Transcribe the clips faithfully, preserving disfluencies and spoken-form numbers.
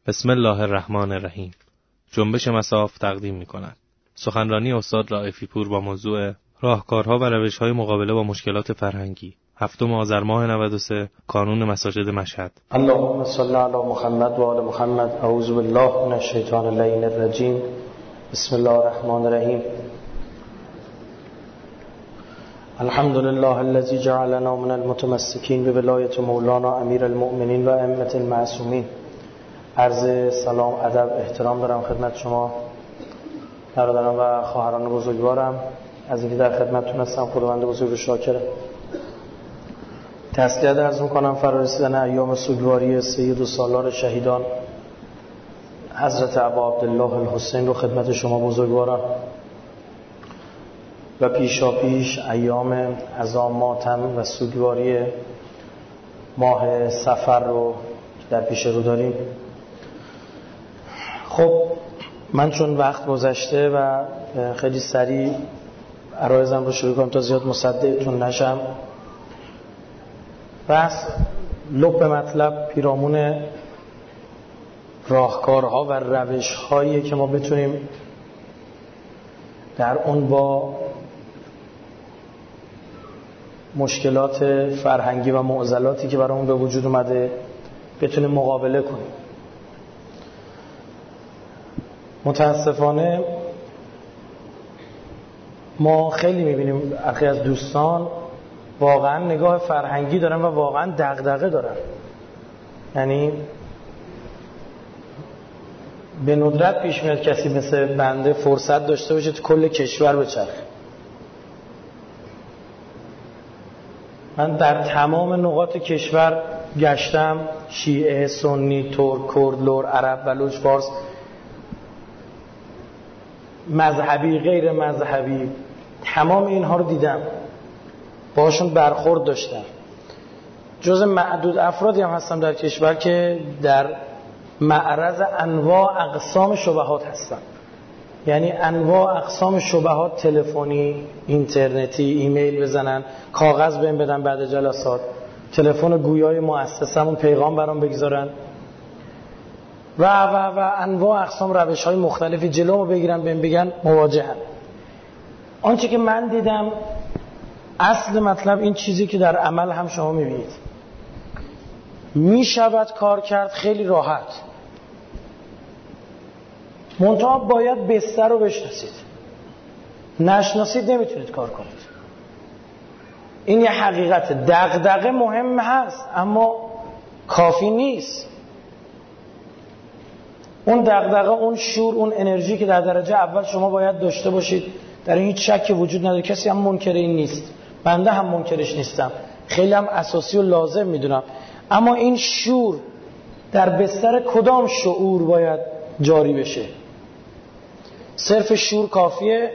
بسم الله الرحمن الرحیم. جنبش مصاف تقدیم می‌کند. سخنرانی استاد رائفی پور با موضوع راهکارها و روش‌های مقابله با مشکلات فرهنگی. هفتم آذر ماه نود و سه، کانون مساجد مشهد. اللهم صل علی محمد و آل محمد. اعوذ بالله من الشیطان اللعین الرجیم. بسم الله الرحمن الرحیم. الحمد لله الذي جعلنا من المتمسكين بولایت مولانا امیر المؤمنین و ائمة المعصومین. عرض سلام، ادب، احترام دارم خدمت شما برادران و خواهران بزرگوارم. از اینکه در خدمتتون هستم خداوند بزرگ رو شاکرم. تسلیت عرض می‌کنم فرا رسیدن ایام سوگواری سید و سالار شهیدان حضرت ابا عبدالله الحسین رو خدمت شما بزرگوارم و پیشا پیش ایام عزا، ماتم و سوگواری ماه صفر رو در پیش رو داریم. خب من چون وقت گذشته و خیلی سریع عرایزم رو شروع کنم تا زیاد مصدقتون نشم، بس لب مطلب پیرامون راهکارها و روش‌هایی که ما بتونیم در اون با مشکلات فرهنگی و معضلاتی که برامون به وجود اومده بتونیم مقابله کنیم. متاسفانه ما خیلی میبینیم اخی از دوستان واقعا نگاه فرهنگی دارن و واقعا دغدغه دارن، یعنی به ندرت پیش میاد کسی مثل بنده فرصت داشته باشه تو کل کشور بچرخه. من در تمام نقاط کشور گشتم، شیعه، سنی، ترک، کرد، لور، عرب، بلوچ، فارس، مذهبی، غیر مذهبی، تمام اینها رو دیدم، باشون برخورد داشتم. جز معدود افرادی هم هستم در کشور که در معرض انواع اقسام شبهات هستم، یعنی انواع اقسام شبهات، تلفنی، اینترنتی، ایمیل بزنن، کاغذ بهم بدن بعد جلسات، تلفن گویای مؤسسمون پیغام برام بگذارن و و و انواع اقسام روش‌های مختلفی جلومو بگیرن بهم بگن مواجهن. آنچه که من دیدم اصل مطلب این چیزی که در عمل هم شما میبینید، میشود کار کرد خیلی راحت، منتها باید بستر رو بشناسید. نشناسید نمیتونید کار کنید. این یه حقیقت. دغدغه مهم هست اما کافی نیست. اون دغدغه، اون شور، اون انرژی که در درجه اول شما باید داشته باشید، در این هیچ شکی وجود نداره. کسی هم منکر این نیست، بنده هم منکرش نیستم، خیلی هم اساسی و لازم میدونم. اما این شور در بستر کدام شعور باید جاری بشه؟ صرف شور کافیه؟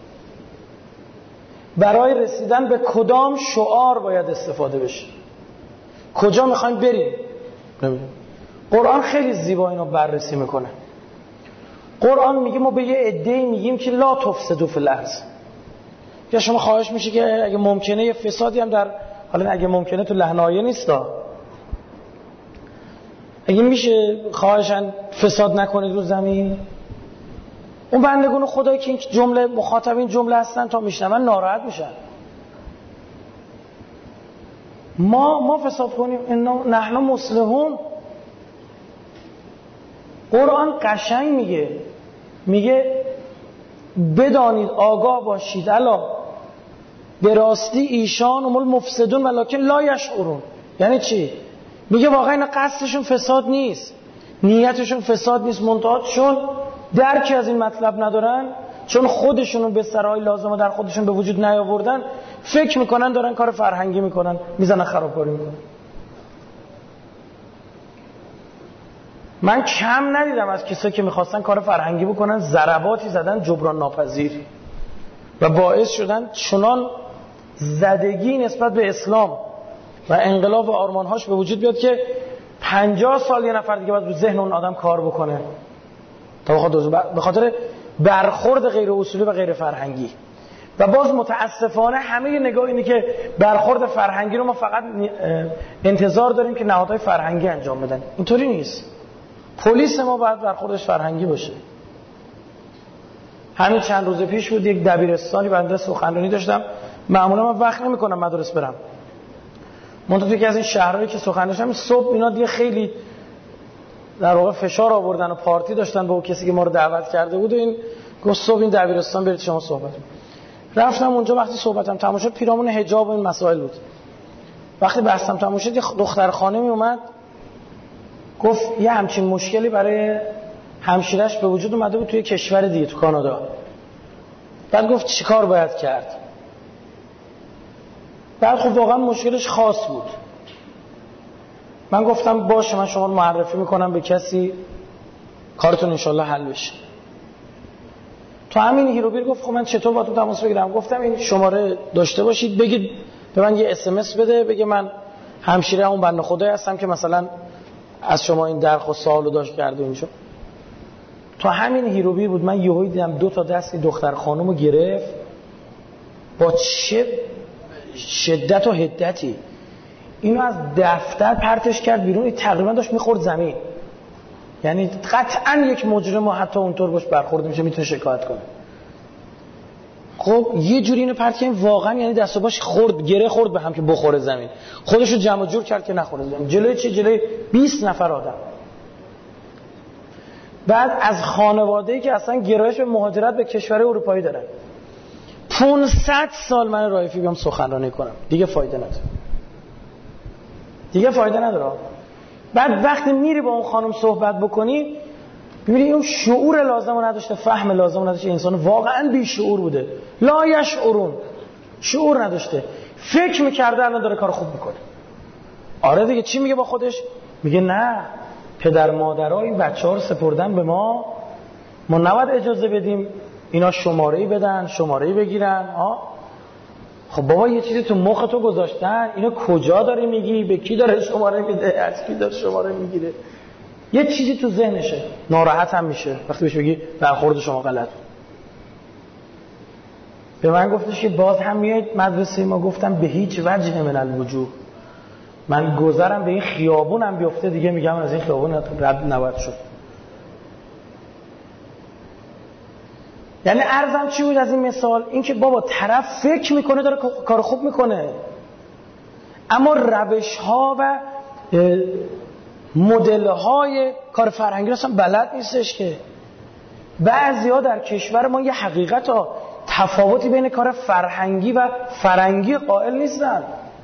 برای رسیدن به کدام شعار باید استفاده بشه؟ کجا میخوایم بریم؟ قرآن خیلی زیبا اینو بررسی میکنه. قرآن میگه ما به یه عده‌ای میگیم که لا تفسدوا فی الارض. یا شما خواهش میشه که اگه ممکنه یه فسادی هم در، حالا اگه ممکنه تو لحنایه نیستا، اگه میشه خواهشن فساد نکنید رو زمین. اون بندگان خدایی که این جمله مخاطب این جمله هستن تا میشنون ناراحت میشن. ما ما فساد کنیم؟ انا نحن مصلحون. قرآن قشنگ میگه، میگه بدانید، آگاه باشید، الا به راستی ایشان هم المفسدون ولکن لا یشعرون. یعنی چی؟ میگه واقعا اینا قصدشون فساد نیست، نیتشون فساد نیست، منتها چون درکی از این مطلب ندارن، چون خودشونو به سرای لازمه در خودشون به وجود نیاوردن، فکر میکنن دارن کار فرهنگی میکنن، میزنن خرابکاری میکنن. من کم ندیدم از کسایی که میخواستن کار فرهنگی بکنن ضرباتی زدن جبران ناپذیر و باعث شدن چنان زدگی نسبت به اسلام و انقلاب و آرمانهاش به وجود بیاد که پنجاه سال یه نفر دیگه باید رو ذهن اون آدم کار بکنه تا به خاطر برخورد غیر اصولی و غیر فرهنگی. و باز متاسفانه همه نگاه اینه که برخورد فرهنگی رو ما فقط انتظار داریم که نهادهای فرهنگی انجام بدن. اینطوری نیست. پلیس ما باید برخوردش فرهنگی باشه. همین چند روز پیش بود یک دبیرستانی بنده سخنرانی داشتم. معمولا من وقت نمی‌کنم مدرسه برم، منتها یکی از این شهرهایی که سخنرانی داشتم صبح اینا دیگه خیلی در واقع فشار آوردن و پارتی داشتن با کسی که ما رو دعوت کرده بود و این گفت صبح این دبیرستان برید شما صحبت. رفتم اونجا، وقتی صحبتم تموم شد پیرامون حجاب و این مسائل بود. وقتی بحثم تموم شد یه دختر خانمی اومد گفت یه همچین مشکلی برای همشیرش به وجود اومده بود توی کشور دیگه، تو کانادا. بعد گفت چیکار باید کرد؟ بعد خب واقعا مشکلش خاص بود. من گفتم باشه من شما رو معرفی میکنم به کسی، کارتون انشالله حل بشه. تو همین هیروبیر گفت خب من چطور با تو تماس بگیرم؟ گفتم این شماره داشته باشید، بگید به من یه اس ام اس بده، بگه من همشیره اون بنده خدایی هستم که مثلا از شما این درخواست سوالو داشت کرده اینجا. تو همین هیروبیر بود من یهو دیدم دو تا دست دختر خانومو گرفت با چه شدت و حدتی اینو از دفتر پرتش کرد بیرون، تقریبا داشت میخورد زمین. یعنی قطعا یک مجرم حتی اونطور باش برخورد میشه میتونه شکایت کنه. خب یه جوری اینو پرت کنیم واقعا، یعنی دست و باش خورد، گره خورد به هم که بخوره زمین، خودشو جمع جور کرد که نخوره زمین. جلوی چی؟ جلوی بیست نفر آدم. بعد از خانواده‌ای که اصلا گرایش به مهاجرت به کشور اروپایی دارن، پانصد سال من رایفی بیام سخنرانی کنم دیگه فایده نداره، دیگه فایده نداره. بعد وقتی میری با اون خانم صحبت بکنی میبینی اون شعور لازمو نداشته، فهم لازمو نداشته، انسان واقعا بی شعور بوده، لا یشعرون، شعور نداشته، فکر میکرده الان داره کار خوب میکنه. آره دیگه چی میگه با خودش؟ میگه نه پدر مادرها این بچه‌ها رو سپردن به ما، ما نباید اجازه بدیم اینا شماره‌ای بدن، شماره‌ای بگیرن. ها خب بابا یه چیزی تو مخ تو گذاشتن، اینو کجا داری میگی؟ به کی داره شماره میده؟ از کی داره شماره میگیره؟ یه چیزی تو ذهنشه، ناراحت هم میشه وقتی بهش بگی برخورد شما غلط. به من گفتش که باز هم میاد مدرسه ما. گفتم به هیچ وجه من الوجوه، من گذرم به این خیابونم بیفته دیگه میگم از این خیابون رد نباید شد. یعنی عرضم چی بود از این مثال؟ این که بابا طرف فکر میکنه داره کار خوب میکنه، اما روش ها و مدل های کار فرهنگی اصلا بلد نیستش. که بعضی ها در کشور ما یه حقیقت ها تفاوتی بین کار فرهنگی و فرنگی قائل نیستن.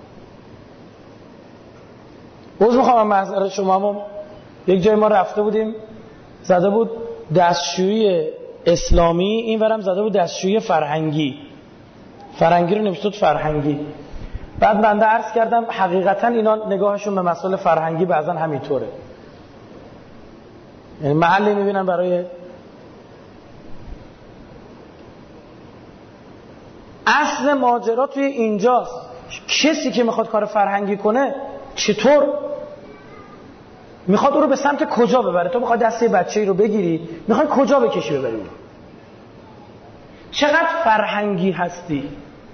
باز میخوام معذرت شما، ما یک جای ما رفته بودیم زده بود دستشویی اسلامی، این ورم زده بود دستشویی فرهنگی، فرهنگی رو نوشته بود فرهنگی. بعد بنده عرض کردم حقیقتا اینا نگاهشون به مسائل فرهنگی بعضا همینطوره، یعنی محلی میبینن برای اصل ماجرا توی اینجاست. کسی که میخواد کار فرهنگی کنه چطور میخواد او رو به سمت کجا ببره؟ تو میخواد دسته بچه‌ای رو بگیری، میخواد کجا بکشی ببری؟ چقدر فرهنگی هستی؟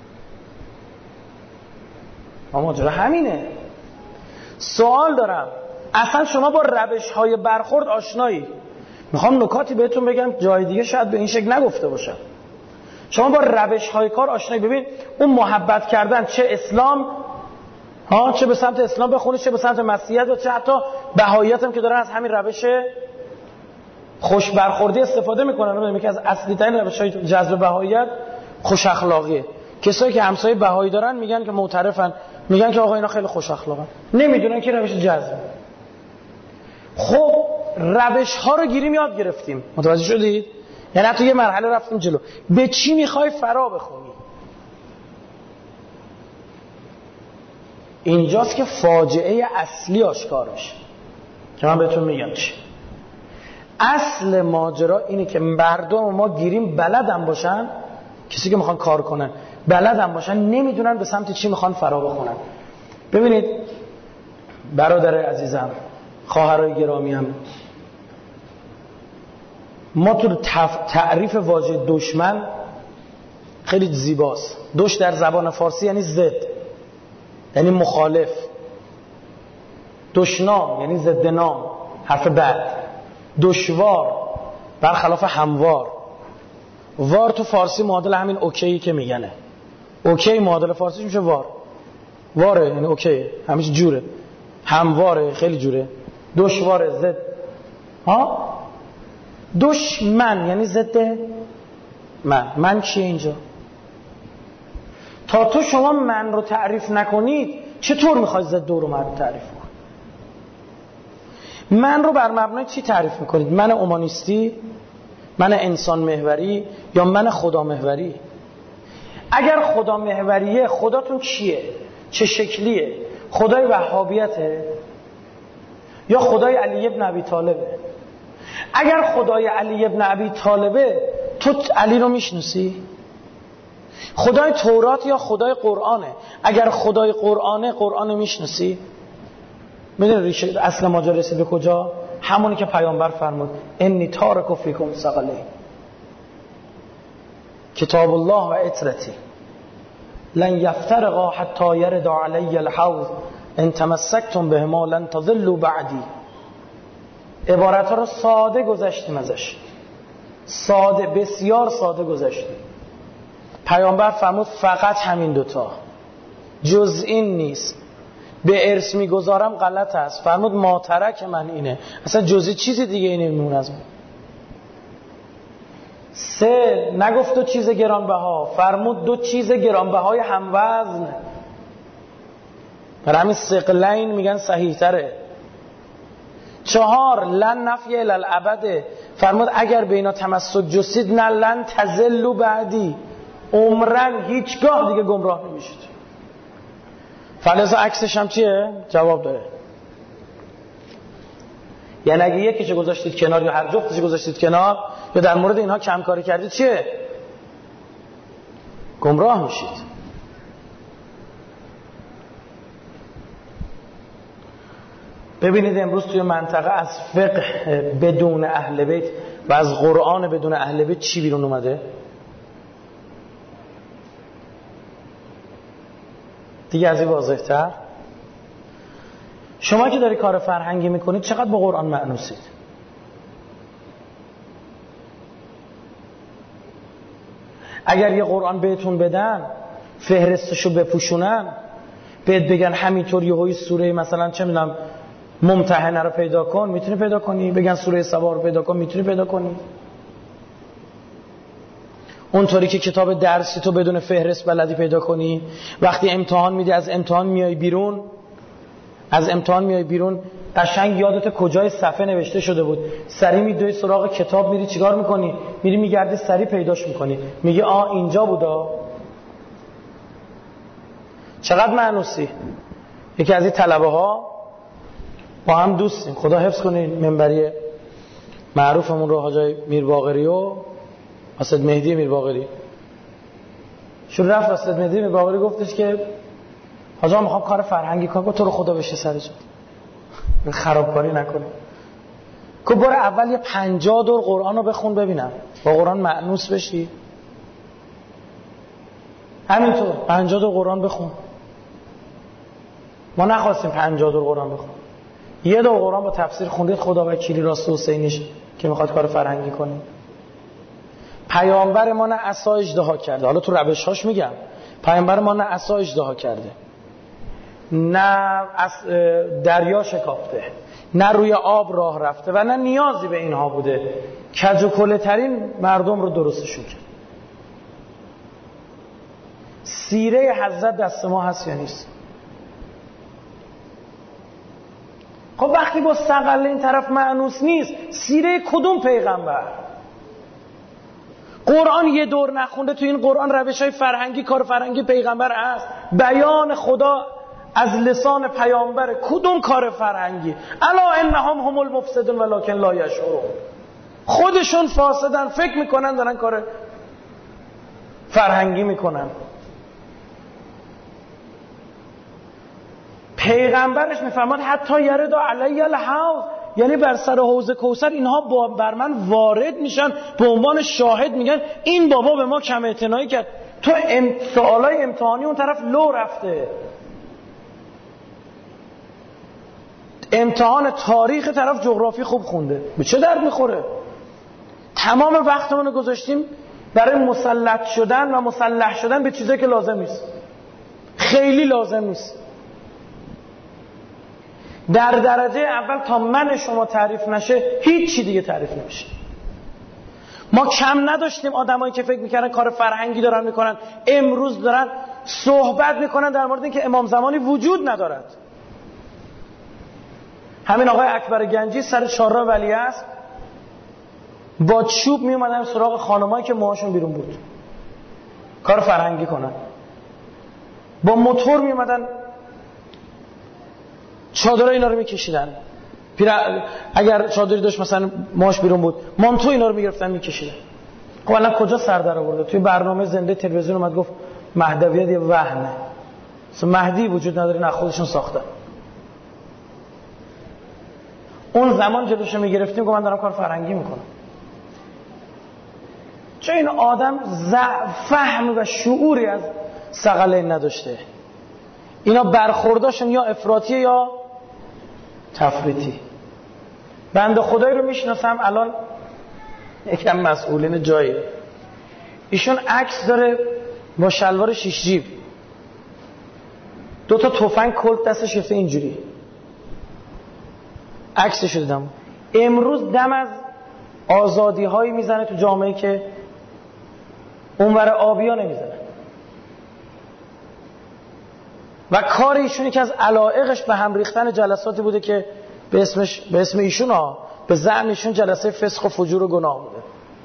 ماجرا همینه. سوال دارم، اصلا شما با روش‌های برخورد آشنایی؟ میخوام نکاتی بهتون بگم جای دیگه شاید به این شکل نگفته باشم. شما با روش‌های کار آشنایی؟ ببین اون محبت کردن، چه اسلام ها، چه به سمت اسلام بخونی، چه به سمت مسیحیت و چه حتی بهاییت هم که دارن از همین روش خوش برخوردی استفاده میکنن. ببینید یکی از اصلی ترین روش‌های جذب بهاییت خوش اخلاقیه. کسایی که همسایه بهایی دارن میگن که معترفن، میگن که آقا اینا خیلی خوش اخلاقن، نمیدونن که روش جذب. خب روش ها رو گیریم یاد گرفتیم، متوجه شدید؟ یعنی حتی یه مرحله رفتیم جلو. به چی میخوای فرا بخونی؟ اینجاست که فاجعه اصلی آشکار میشه که من بهتون میگم چی. اصل ماجرا اینه که مردم ما گیریم بلدن باشن، کسی که میخوان کار کنن بلدن باشن، نمیدونن به سمت چی میخوان فرا بخونن. ببینید برادر عزیزم، خواهرای گرامیم، ما تو تعریف واژه دشمن خیلی زیباست. دوش در زبان فارسی یعنی ضد، یعنی مخالف. دشنام یعنی ضد نام، حرف بد. دشوار برخلاف هموار. وار تو فارسی معادل همین اوکی که میگنه. اوکی معادل فارسیش میشه وار. واره یعنی اوکی، همیشه جوره. همواره خیلی جوره. دشواره ضد. ها؟ دشمن یعنی ضد من. من چیه اینجا؟ تا تو شما من رو تعریف نکنید چطور میخواید ضد رو من رو تعریف کنید؟ من رو بر مبنای چی تعریف میکنید؟ من اومانیستی؟ من انسان محوری؟ یا من خدا محوری؟ اگر خدا محوریه خداتون کیه؟ چه شکلیه؟ خدای وهابیته؟ یا خدای علی ابن ابی طالبه؟ اگر خدای علی ابن ابی طالبه تو علی رو میشناسی؟ خدای تورات یا خدای قرآنه؟ اگر خدای قرآنه قرآن میشناسی؟ میدونی ریشه اصل ماجرا رسید به کجا؟ همونی که پیامبر فرمود انی تارک فیکم ثقلین، کتاب الله و عترتی لن یفترقا حتی یرد علی الحوض ان تمسکتم بهما لن تضلوا بعدی. عبارت ها رو ساده گذشتیم ازش، ساده، بسیار ساده گذشتیم. پیامبر فرمود فقط همین دوتا، جز این نیست. به ارث میگذارم غلط است. فرمود ما ترک من اینه، اصلا جزی چیزی دیگه اینه میمونه از من. سه، نگفت دو چیز گرانبها، فرمود دو چیز گرانبهای هموزن. برای همین ثقلین میگن صحیح تره. چهار، لن نفی الالعبد، فرمود اگر به اینا تمسک جستید نه لن تزلوا بعدی، عمرن هیچگاه دیگه گمراه نمیشید. فلزا عکسش هم چیه؟ جواب داره. یعنی اگه یکیشو گذاشتید کنار یا هر جفتشو گذاشتید کنار یا در مورد اینها کم کاری کردید چیه؟ گمراه میشید. ببینید امروز توی منطقه از فقه بدون اهل بیت و از قرآن بدون اهل بیت چی بیرون اومده؟ دیگه از این واضح تر. شما که داری کار فرهنگی میکنید چقدر با قرآن مأنوسید؟ اگر یه قرآن بهتون بدن فهرستشو بپوشونن بهت بگن همینطور یهویی سوره مثلا چه میدونم ممتحنه رو پیدا کن، میتونی پیدا کنی؟ بگن سوره سبا رو پیدا کن، میتونی پیدا کنی؟ اونطوری که کتاب درسی تو بدون فهرست بلدی پیدا کنی؟ وقتی امتحان میدی از امتحان میای بیرون از امتحان میای بیرون قشنگ یادت کجای صفحه نوشته شده بود، سری میدوی سراغ کتاب میری چیکار میکنی؟ میری میگردی سری پیداش میکنی، میگی آ اینجا بودا. چقدر مأنوسی. یکی از این طلبه ها با هم دوستیم، خدا حفظ کنه منبری معروفمون رو، حاجی میر باقری و اسد مهدی میر باقری. شروع رفت اسد مهدی میر باقری گفتش که حاجی من میخوام کار فرهنگی کنم. گفت تو رو خدا بشه سر جا، خرابکاری نکنی. که بار اول یه پنجاه دور قرآن رو بخون ببینم، با قرآن مأنوس بشی. همینطور پنجاه دور قرآن بخون. ما نخواستیم پنجاه دور قرآن بخون، یه دور قرآن با تفسیر خوندید خدا وکیلی راست حسینیش که میخواد کار فرهنگی کنه. پیامبر ما نه عصا اژدها کرده، حالا تو روش‌هاش میگم، پیامبر ما نه عصا اژدها کرده، نه دریا شکافته، نه روی آب راه رفته و نه نیازی به اینها بوده. کج و کله ترین مردم رو درستشون کرد. سیره حضرت دست ما هست یا نیست؟ خب وقتی با ثقل این طرف مأنوس نیست، سیره کدوم پیغمبر؟ قرآن یه دور نخونده، تو این قرآن روش‌های فرهنگی کار فرهنگی پیغمبر هست، بیان خدا از لسان پیامبر. کدوم کار فرهنگی؟ الا انهم هم المفسدون ولکن لا یشعرون. خودشون فاسدن، فکر میکنن دارن کار فرهنگی میکنن. پیغمبرش میفرماد حتی یرد علی الحوض، یعنی بر سر حوض کوثر اینها با بر من وارد میشن، به عنوان شاهد میگن این بابا به ما کم اعتنایی کرد. تو سوالای امتحانی اون طرف لو رفته. امتحان تاریخ طرف جغرافی خوب خونده، به چه درد میخوره؟ تمام وقتمون رو گذاشتیم برای مسلط شدن و مسلح شدن به چیزایی که لازم نیست، خیلی لازم نیست. در درجه اول تا من شما تعریف نشه هیچ چی دیگه تعریف نمیشه. ما کم نداشتیم آدمایی که فکر میکردن کار فرهنگی دارن میکنن، امروز دارن صحبت میکنن در مورد اینکه امام زمانی وجود ندارد. همین آقای اکبر گنجی سر چهارراه ولیعصر با چوب میومدن سراغ خانمایی که موهاشون بیرون بود کار فرهنگی کنن، با موتور میومدن چادرای اینا رو میکشیدن، اگر چادری داشت مثلا موهاش بیرون بود مانتو اینا رو میگرفتن میکشیدن. خب الان کجا سر در آورده؟ توی برنامه زنده تلویزیون اومد گفت مهدویت یه وهمه، اصلا مهدی وجود نداره، نه خودشون ساختن. اون زمان جلوشو میگرفتیم گفت من دارم کار فرهنگی میکنم. چون این آدم فهم و شعوری از ثقلین نداشته. اینا برخورداشون یا افراطیه یا تفریطی. بنده خدایی رو میشناسم الان یکم مسئولین جایی، ایشون عکس داره با شلوار شیش جیب، دو تا تفنگ کلت دستش گرفته اینجوری، عکسش رو دیدم. امروز دم از آزادی هایی میزنه تو جامعه که اونور آبیا نمیزنه و کار ایشونی که از علایقش به هم ریختن جلساتی بوده که به اسمش به اسم ایشون ها به زعم ایشون جلسه فسق و فجور و گناه بوده.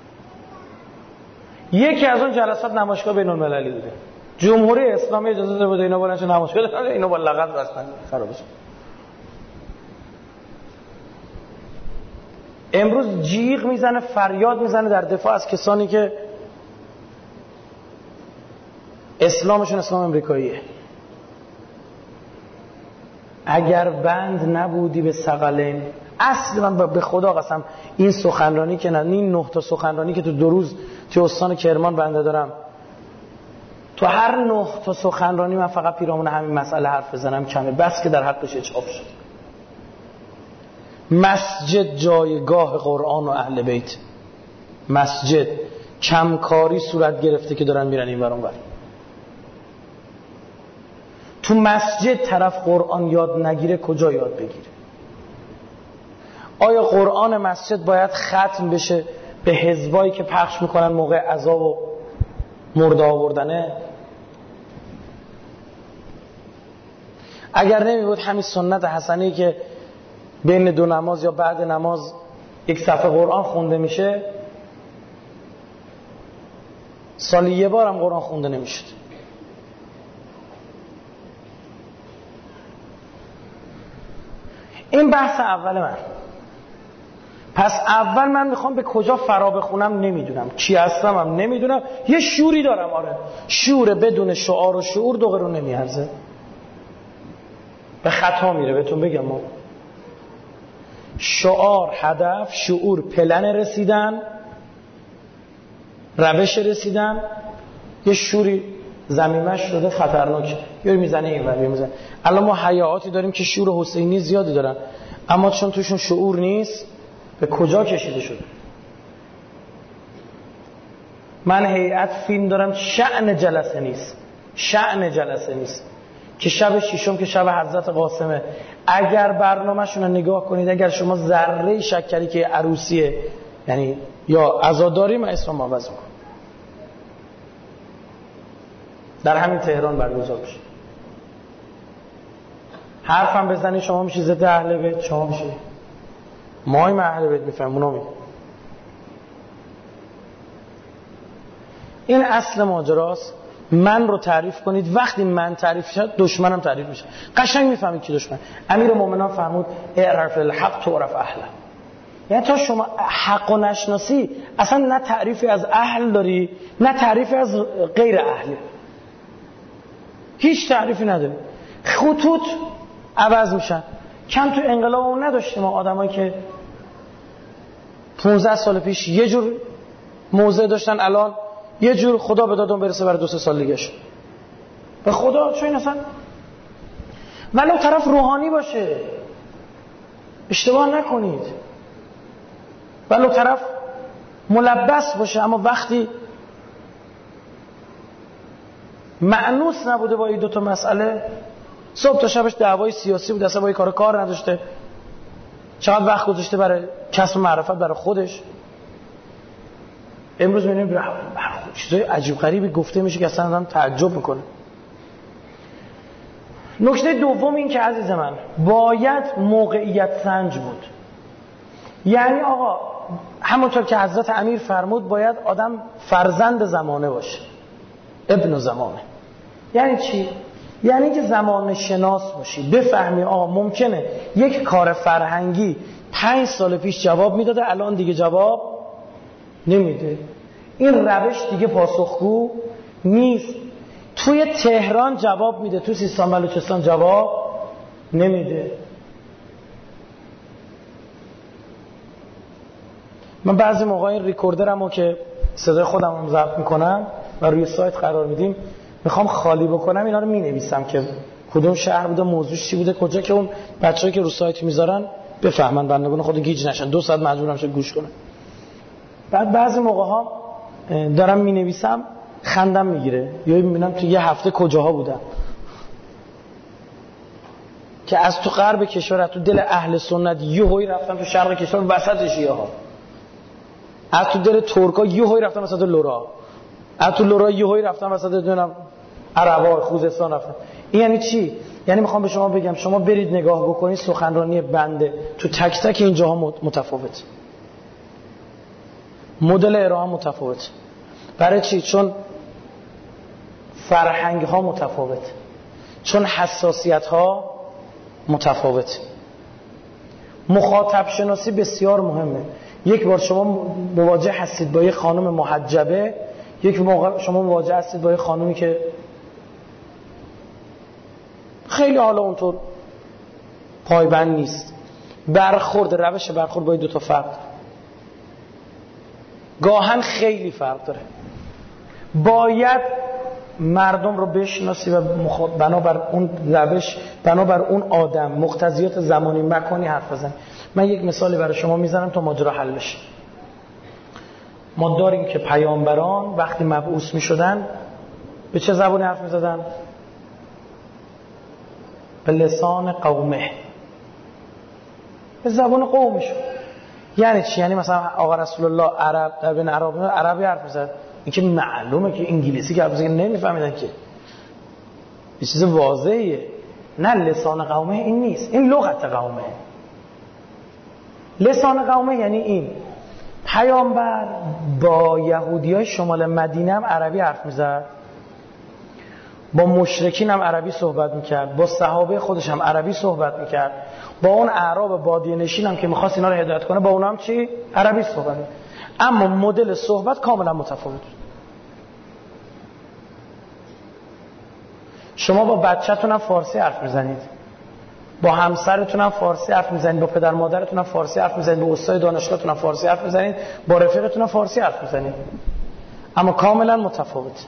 یکی از اون جلسات نمایشگاه بین المللی بوده، جمهوری اسلامی اجازه داده بوده اینا برن چه نمایشگاه دادن، اینا با لغت بستن خرابش. امروز جیغ میزنه، فریاد میزنه در دفاع از کسانی که اسلامشون اسلام امریکاییه. اگر بند نبودی به ثقلین، اصل من به خدا قسم این سخنرانی که نه، این نه تا سخنرانی که تو دو روز تو استان کرمان بنده دارم، تو هر نه تا سخنرانی من فقط پیرامون همین مسئله حرف بزنم کمه، بس که در حقش چاپ شد. مسجد جایگاه قرآن و اهل بیت، مسجد کمکاری صورت گرفته که دارن میرن این ور اون ور. تو مسجد طرف قرآن یاد نگیره کجا یاد بگیره؟ آیا قرآن مسجد باید ختم بشه به حزبایی که پخش میکنن موقع عزا و مرده آوردنه؟ اگر نمی بود همین سنت حسنی که بین دو نماز یا بعد نماز یک صفحه قرآن خونده میشه، سالی یه بار هم قرآن خونده نمیشد. این بحث اول من. پس اول من میخوام به کجا فرا بخونم نمیدونم، چی هستم هم نمیدونم، یه شعوری دارم. آره شعور بدون شعار و شعور دو قرون نمیارزه، به خطا میره. بهتون بگم ما شعار هدف، شعور پلن رسیدن، روش رسیدن، یه شوری زمیمش شده خطرناکه، یه میزنه این ور میزنه. الان ما حیاتی داریم که شعور حسینی زیادی دارن، اما چون توشون شعور نیست به کجا کشیده شده. من هیئت فیلم دارم، شأن جلسه نیست، شأن جلسه نیست که شب ششم که شب حضرت قاسمه، اگر برنامه‌شون رو نگاه کنید، اگر شما ذره شکری که عروسیه یعنی یا عزاداری، من اسم معوض میکنم در همین تهران برگزار بشه، حرفم بزنی شما میشی ضد اهل بیت، شما میشی مای اهل بیت میفهمون. اونا میگه این اصل ماجراست. من رو تعریف کنید، وقتی من تعریف شد دشمنم تعریف میشه، قشنگ میفهمید کی دشمن. امیرالمومنین فرمود اعرف الحق تعرف اهله، یعنی تا شما حق و نشناسی اصلا نه تعریفی از اهل داری نه تعریفی از غیر اهل، هیچ تعریفی نداری. خطوط عوض میشن. کم تو انقلاب اون نداشتیم ما آدمایی که پانزده سال پیش یه جور موضع داشتن، الان یه جور خدا به دادون برسه برای دو سه سال دیگه شد. به خدا چون اصلا ولو طرف روحانی باشه، اشتباه نکنید، ولو طرف ملبس باشه، اما وقتی مأنوس نبوده با این دو تا مسئله، صبح تا شبش دعوای سیاسی بود، اصلا با این کار کار نداشته، چقدر وقت گذاشته برای کسب معرفت برای خودش، امروز می‌بینیم چیزای عجیب غریبی گفته میشه که اصلا آدم تعجب میکنه. نکته دوم این که عزیز من باید موقعیت سنج بود. یعنی آقا همونطور که حضرت امیر فرمود باید آدم فرزند زمانه باشه، ابن زمانه. یعنی چی؟ یعنی که زمان شناس باشی، بفهمی آقا ممکنه یک کار فرهنگی پنج سال پیش جواب میداده الان دیگه جواب نمیده، این روش دیگه پاسخگو نیست. توی تهران جواب میده، توی سیستان بلوچستان جواب نمیده. من بعضی موقع این ریکوردرمو که صدای خودم هم ضبط میکنم و روی سایت قرار میدیم، میخوام خالی بکنم اینا رو مینویسم که کدوم شهر بوده، موضوعش چی بوده، کجا، که اون بچه‌ای که رو سایت میذارن بفهمن، بندگان خود گیج نشن دو ساعت مجبورم شه گوش کنن. بعد بعضی موقع ها دارم مینویسم خندم میگیره، یا میبینم تو یه هفته کجاها بودم که از تو غرب کشور، از تو دل اهل سنت یهویی رفتم تو شرق کشور وسط شیعه ها، از تو دل ترکا یهویی رفتم وسط لورا، از تو لورا یهویی رفتم وسط دونم عربا، خوزستان رفتم. این یعنی چی؟ یعنی میخوام به شما بگم شما برید نگاه بکنید سخنرانی بنده تو تک تک اینجاها متفاوت، مدل ارائه متفاوت. برای چی؟ چون فرهنگ ها متفاوت، چون حساسیت ها متفاوت. مخاطب شناسی بسیار مهمه. یک بار شما مواجه هستید با یک خانم محجبه، یک موقع شما مواجه هستید با یک خانومی که خیلی حالا اونطور پایبند نیست. برخورد، روش برخورد با این دو تا فرق گاهن خیلی فرق داره. باید مردم رو بشناسی و بنابر اون روش، بنابر اون آدم، مقتضیات زمانی مکانی حرف بزنی. من یک مثالی برای شما میزنم تا ماجرا حل بشه. ما داریم که پیامبران وقتی مبعوث میشدن به چه زبانی حرف میزدن؟ به لسان قومه، به زبان قومشون. یعنی چی؟ یعنی مثلا آقا رسول الله عرب در بین عرب عربی حرف میزد، این که معلومه که انگلیسی که حرف میزد نمیفهمیدن که، یه چیز واضحه. نه، لسان قومه این نیست، این لغت قومه. لسان قومه یعنی این پیامبر با یهودیای شمال مدینه هم عربی حرف میزد، با مشرکین هم عربی صحبت میکرد، با صحابه خودش هم عربی صحبت میکرد، با اون اعراب بادیه نشین هم که میخواست اینا رو هدایت کنه با اونها هم چی؟ عربی صحبت میکرد. اما مدل صحبت کاملا متفاوت. شما با بچه‌تون هم فارسی حرف میزنید، با همسرتون هم فارسی حرف میزنید، با پدر مادرتون هم فارسی حرف میزنید، با استاد دانشگاهتون هم فارسی حرف میزنید، با رفیقتون هم فارسی حرف میزنید، اما کاملا متفاوت.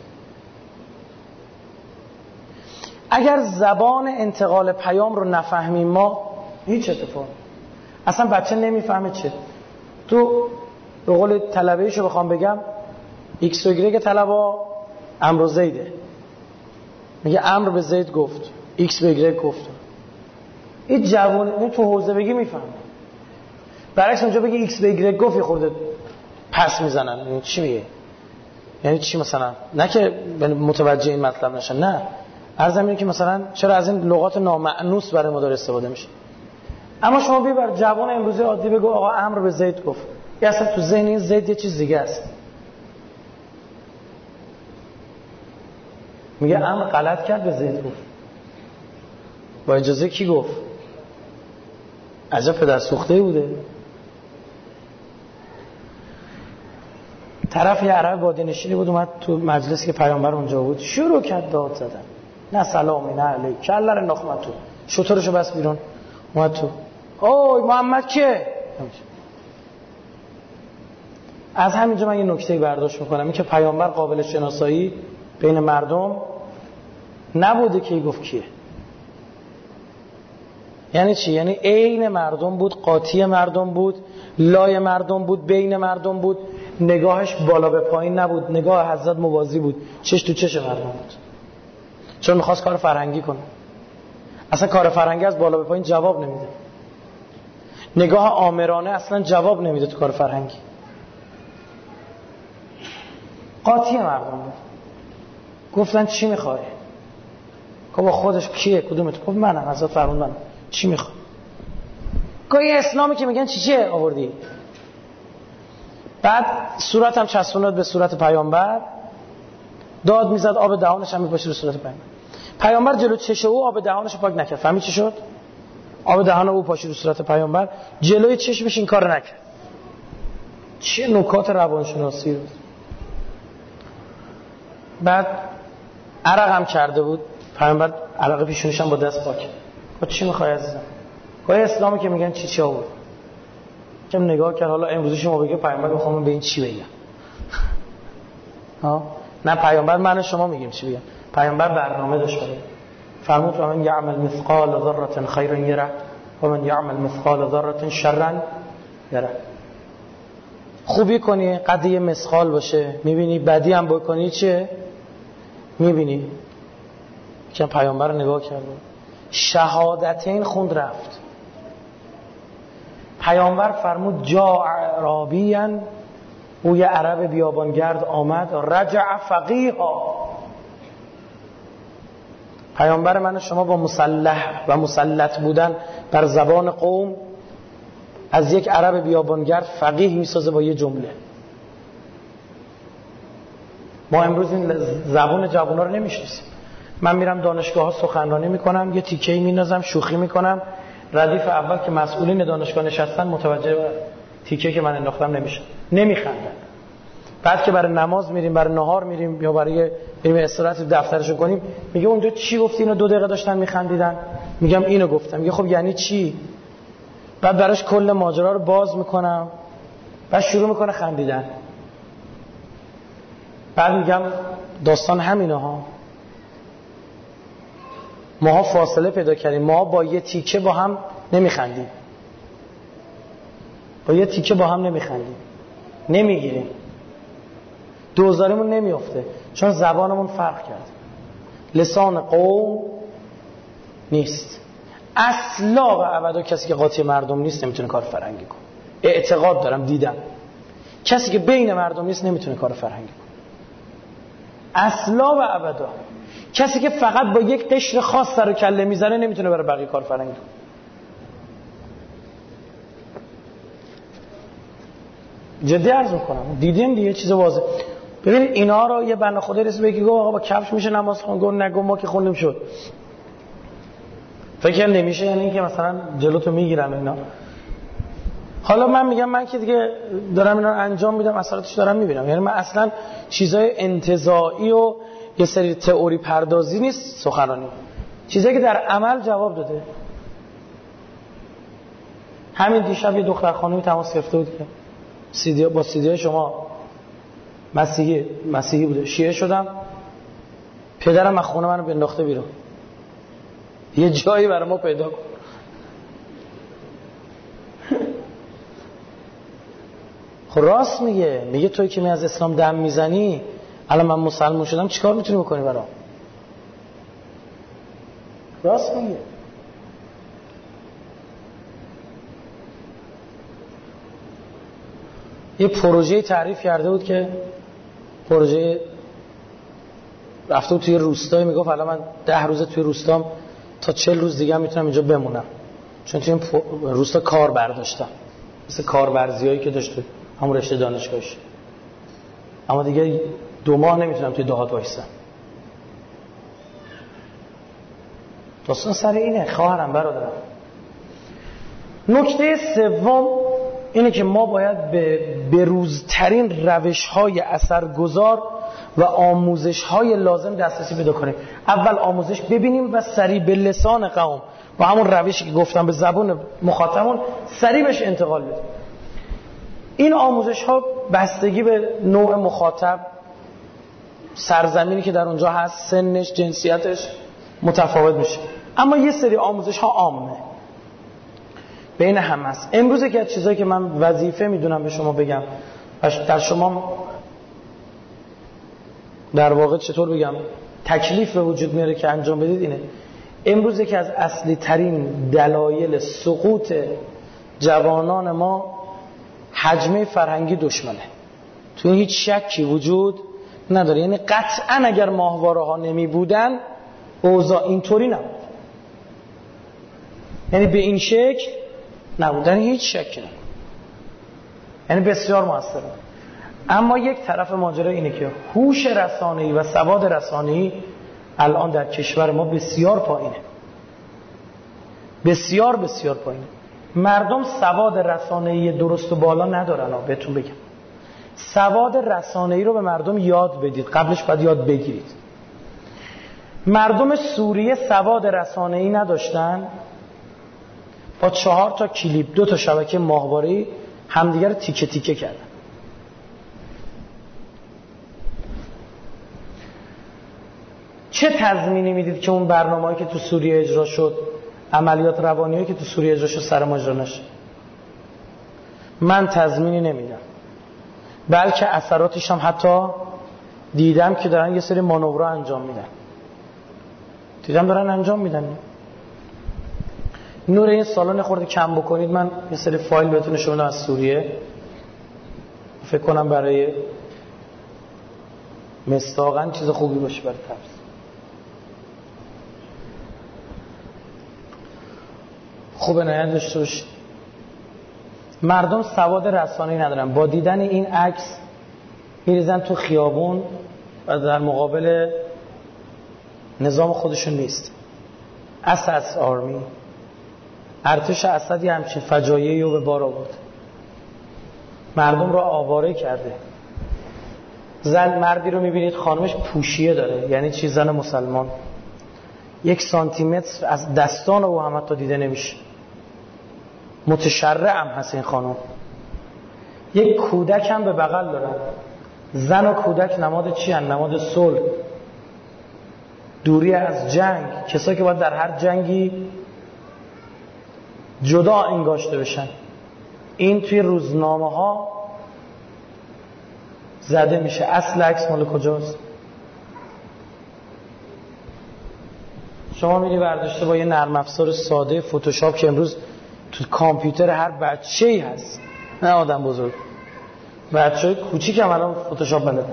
اگر زبان انتقال پیام رو نفهمیم ما هیچ اتفاق، اصلا بچه نمیفهمه چه. تو به قول طلبه‌ایشو بخوام بگم، ایکس و ایگرگ طلبا امر و زیده، میگه امر به زید گفت، ایکس به ایگرگ گفت. این جوان تو حوزه بگی میفهمه، برعکس اونجا بگی ایکس به ایگرگ گفت یه خورده پس میزنن. یعنی چی میگه؟ یعنی چی مثلا؟ نه که متوجه این مطلب نشن، نه، عرضم اینه که مثلا چرا از این لغات نامأنوس برای ما داره استفاده میشه. اما شما ببر جوان امروزی عادی بگو آقا امر به زید گفت، یا اصلا تو ذهن این زید یه چیز دیگه است. میگه امر غلط کرد به زید گفت، با اجازه کی گفت؟ عجب پدر سوخته بوده. طرف یه عرب بادیه نشینی بود اومد تو مجلسی که پیامبر اونجا بود، شروع کرد داد زدن، نه سلامی نه علیک، کله رو ناخمد تو، شطورشو بس بیرون، اومد تو، اوی محمد که. از همینجا من یه نکته برداشت میکنم، این که پیامبر قابل شناسایی بین مردم نبوده که گفت کیه. یعنی چی؟ یعنی عین مردم بود، قاطی مردم بود، لای مردم بود، بین مردم بود، نگاهش بالا به پایین نبود، نگاه حضرت موازی بود، چش تو چش مردم بود، چون میخواست کار فرهنگی کنه. اصلا کار فرهنگی از بالا به پایین جواب نمیده، نگاه آمرانه اصلا جواب نمیده تو کار فرهنگی. قاطی مردم بود. گفتن چی میخوای؟ که با خودش کیه؟ کدومت؟ گفت منم، حضرت فرمود منم. چی میخوای؟ که این اسلامی که میگن چی چیه آوردی؟ بعد صورت هم چسبوند به صورت پیامبر، داد میزد، آب دهانش هم میپاشید رو صورت پیامبر. پیامبر جلو چش او آب دهانش پاک نکرد. فهمی چی شد؟ آب دهان او پاشید رو صورت پیامبر، جلوی چشمش این کارو نکرد. چه نکات روانشناسی بود. بعد عرق هم کرده بود پیامبر، عرق پیشونیش هم با دست پاک. گفت چی میخوای عزیزم؟ گفت اسلامی که میگن چی چی آورد. کم نگاه کرد، حالا امروزی شما بگه پیامبر میخوام به این چی بگم. ها نه پیامبر من شما میگیم چی بگم. پیامبر برنامه داشت برای فرمود من یعمل مثقال ذره خیرا یره و من یعمل مثقال ذره شرا یره. خوبی کنی قضیه مثقال باشه میبینی، بدی هم بکنی چه میبینی. که پیامبر نگاه کرد، شهادتین خوند رفت. پیامبر فرمود جا عربیان، او یه عرب بیابانگرد آمد، رجع فقیها. پیامبر من شما با مسلح و مسلط بودن بر زبان قوم از یک عرب بیابانگرد فقیه میسازه با یه جمله. ما امروز این زبان جوونا رو نمیشناسیم. من میرم دانشگاه ها سخنرانی میکنم، یه تیکه‌ای میندازم، شوخی میکنم، ردیف اول که مسئولین دانشگاه نشستن متوجه تیکه که من انداختم نمیشه، نمیخندن. بعد که برای نماز میریم، برای نهار میریم یا برای بریم استراحت دفترشو کنیم، میگه اونجا چی گفتی؟ اینو دو دقیقه داشتن میخندیدن. میگم اینو گفتم. میگه خب یعنی چی؟ بعد براش کل ماجرا رو باز میکنم، بعد شروع میکنه خندیدن. بعد میگم داستان همینه ها، ماها فاصله پیدا کردیم، ما با یه تیکه با هم نمیخندیم، با یه تیکه با هم نمیخندیم، نمیگیریم، دوزاریمون نمیافته، چون زبانمون فرق کرد. لسان قوم نیست. اصلا و ابدا کسی که قاطی مردم نیست نمیتونه کار فرهنگی کنه. اعتقاد دارم، دیدم کسی که بین مردم نیست نمیتونه کار فرهنگی کنه. اصلا و ابدا کسی که فقط با یک قشر خاص سر و کله میزنه نمیتونه برای بقیه کار فرهنگی کنه. جدی عرض میکنم، دیدین دیگه چیز واضحه. ببینید اینا رو یه بنده خدای رسید بگی گفت آقا با کفش میشه نماز خوند، گفت نگو ما که خوندیم شد. فکر نمیشه، یعنی اینکه مثلا جلوتو میگیرن اینا. حالا من میگم من که دیگه دارم اینا رو انجام میدم، اثراتش دارم میبینم. یعنی من اصلا چیزای انتزاعی و یه سری تئوری پردازی نیست سخنرانی، چیزایی که در عمل جواب داده. همین دیشب یه دختر خانمی تماس گرفته بود که سیدی با سیدی شما مسیحی مسیحی بوده، شیعه شدم، پدرم از خونه منو بنداخته بیرون، یه جایی برای ما پیدا کن. خب راست میگه، میگه توی که می از اسلام دم میزنی، الان من مسلمان شدم چیکار میتونی بکنی برام؟ راست میگه. یه پروژه تعریف کرده بود که پروژه رفته بود توی روستایی، میگفت الان من ده روزه توی روستام، تا چهل روز دیگه هم میتونم اینجا بمونم، چون توی این روستا کار برداشتم، مثل کارورزیایی که داشت همون رشته دانشگاهش، اما دیگه دو ماه نمیتونم توی دهات وایسم. داستان سر اینه خواهرم برادرم. نکته سوم اینه که ما باید به بروزترین روش‌های اثرگذار و آموزش‌های لازم دسترسی پیدا کنیم. اول آموزش ببینیم و سریع به لسان قوم با همون روشی که گفتم به زبان مخاطبمون سریع بهش انتقال بدیم. این آموزش‌ها بستگی به نوع مخاطب، سرزمینی که در اونجا هست، سنش، جنسیتش متفاوت میشه. اما یه سری آموزش‌ها عامه. بین هم هست. امروز که از چیزایی که من وظیفه میدونم به شما بگم و در شما در واقع چطور بگم تکلیف به وجود میاره که انجام بدید اینه. امروز که از اصلی ترین دلایل سقوط جوانان ما حجمه فرهنگی دشمنه، تو هیچ شکی وجود نداره. یعنی قطعا اگر ماهواره ها نمی بودن اوضاع اینطوری نبود، یعنی به این شکل نبودن، هیچ شکی نبود، یعنی بسیار موثره. اما یک طرف ماجرا اینه که هوش رسانه‌ای و سواد رسانه‌ای الان در کشور ما بسیار پایینه، بسیار بسیار پایینه. مردم سواد رسانه‌ای درست و بالا ندارن. ها بهتون بگم سواد رسانه‌ای رو به مردم یاد بدید، قبلش باید یاد بگیرید. مردم سوریه سواد رسانه‌ای نداشتن، با چهار تا کلیپ دو تا شبکه ماهواره‌ای همدیگر رو تیکه تیکه کردن. چه تضمینی میدید که اون برنامه‌ای که تو سوریه اجرا شد، عملیات روانیایی که تو سوریه اجرا شد سر ما اجرا نشه؟ من تضمینی نمیدم، بلکه اثراتش هم حتی دیدم که دارن یه سری مانورها انجام میدن، دیدم دارن انجام میدن. نور این سالن خورده کم بکنید، من یه سری فایل بهتون نشون میدم از سوریه، فکر کنم برای مصداقاً چیز خوبی باشه برای تفسیر. خوب عنایت داشته باشید. مردم سواد رسانه‌ای ندارن، با دیدن این عکس میریزن تو خیابون و در مقابل نظام خودشون نیست. اساس آرمی، ارتش اسد یه همچین فجایعی رو به بار آورد، مردم رو آواره کرده. زن مردی رو میبینید خانمش پوشیه داره، یعنی چی؟ زن مسلمان، یک سانتی متر از دستان او هم حتی دیده نمیشه. متشرعم هست این خانم. یک کودک هم به بغل دارن. زن و کودک نماد چی هن؟ نماد صلح، دوری از جنگ، کسایی که باید در هر جنگی جدا انگاشته بشن. این توی روزنامه ها زده میشه. اصل عکس مال کجاست؟ شما میری برداشته با یه نرم افزار ساده فتوشاپ که امروز تو کامپیوتر هر بچه‌ای هست، نه آدم بزرگ، بچه‌های کوچیک هم الان فتوشاپ بلدن،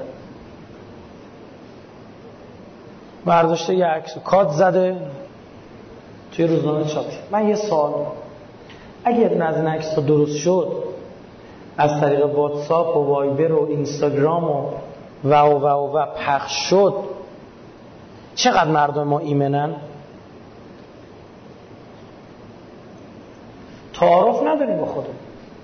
برداشته یه عکس کات زده توی روزنامه چاپ. من یه سوال، اگر از این عکس درست شد از طریق واتساپ و وایبر و اینستاگرام و و و و و پخش شد، چقدر مردم ما ایمنن؟ تعارف نداریم با خودمون.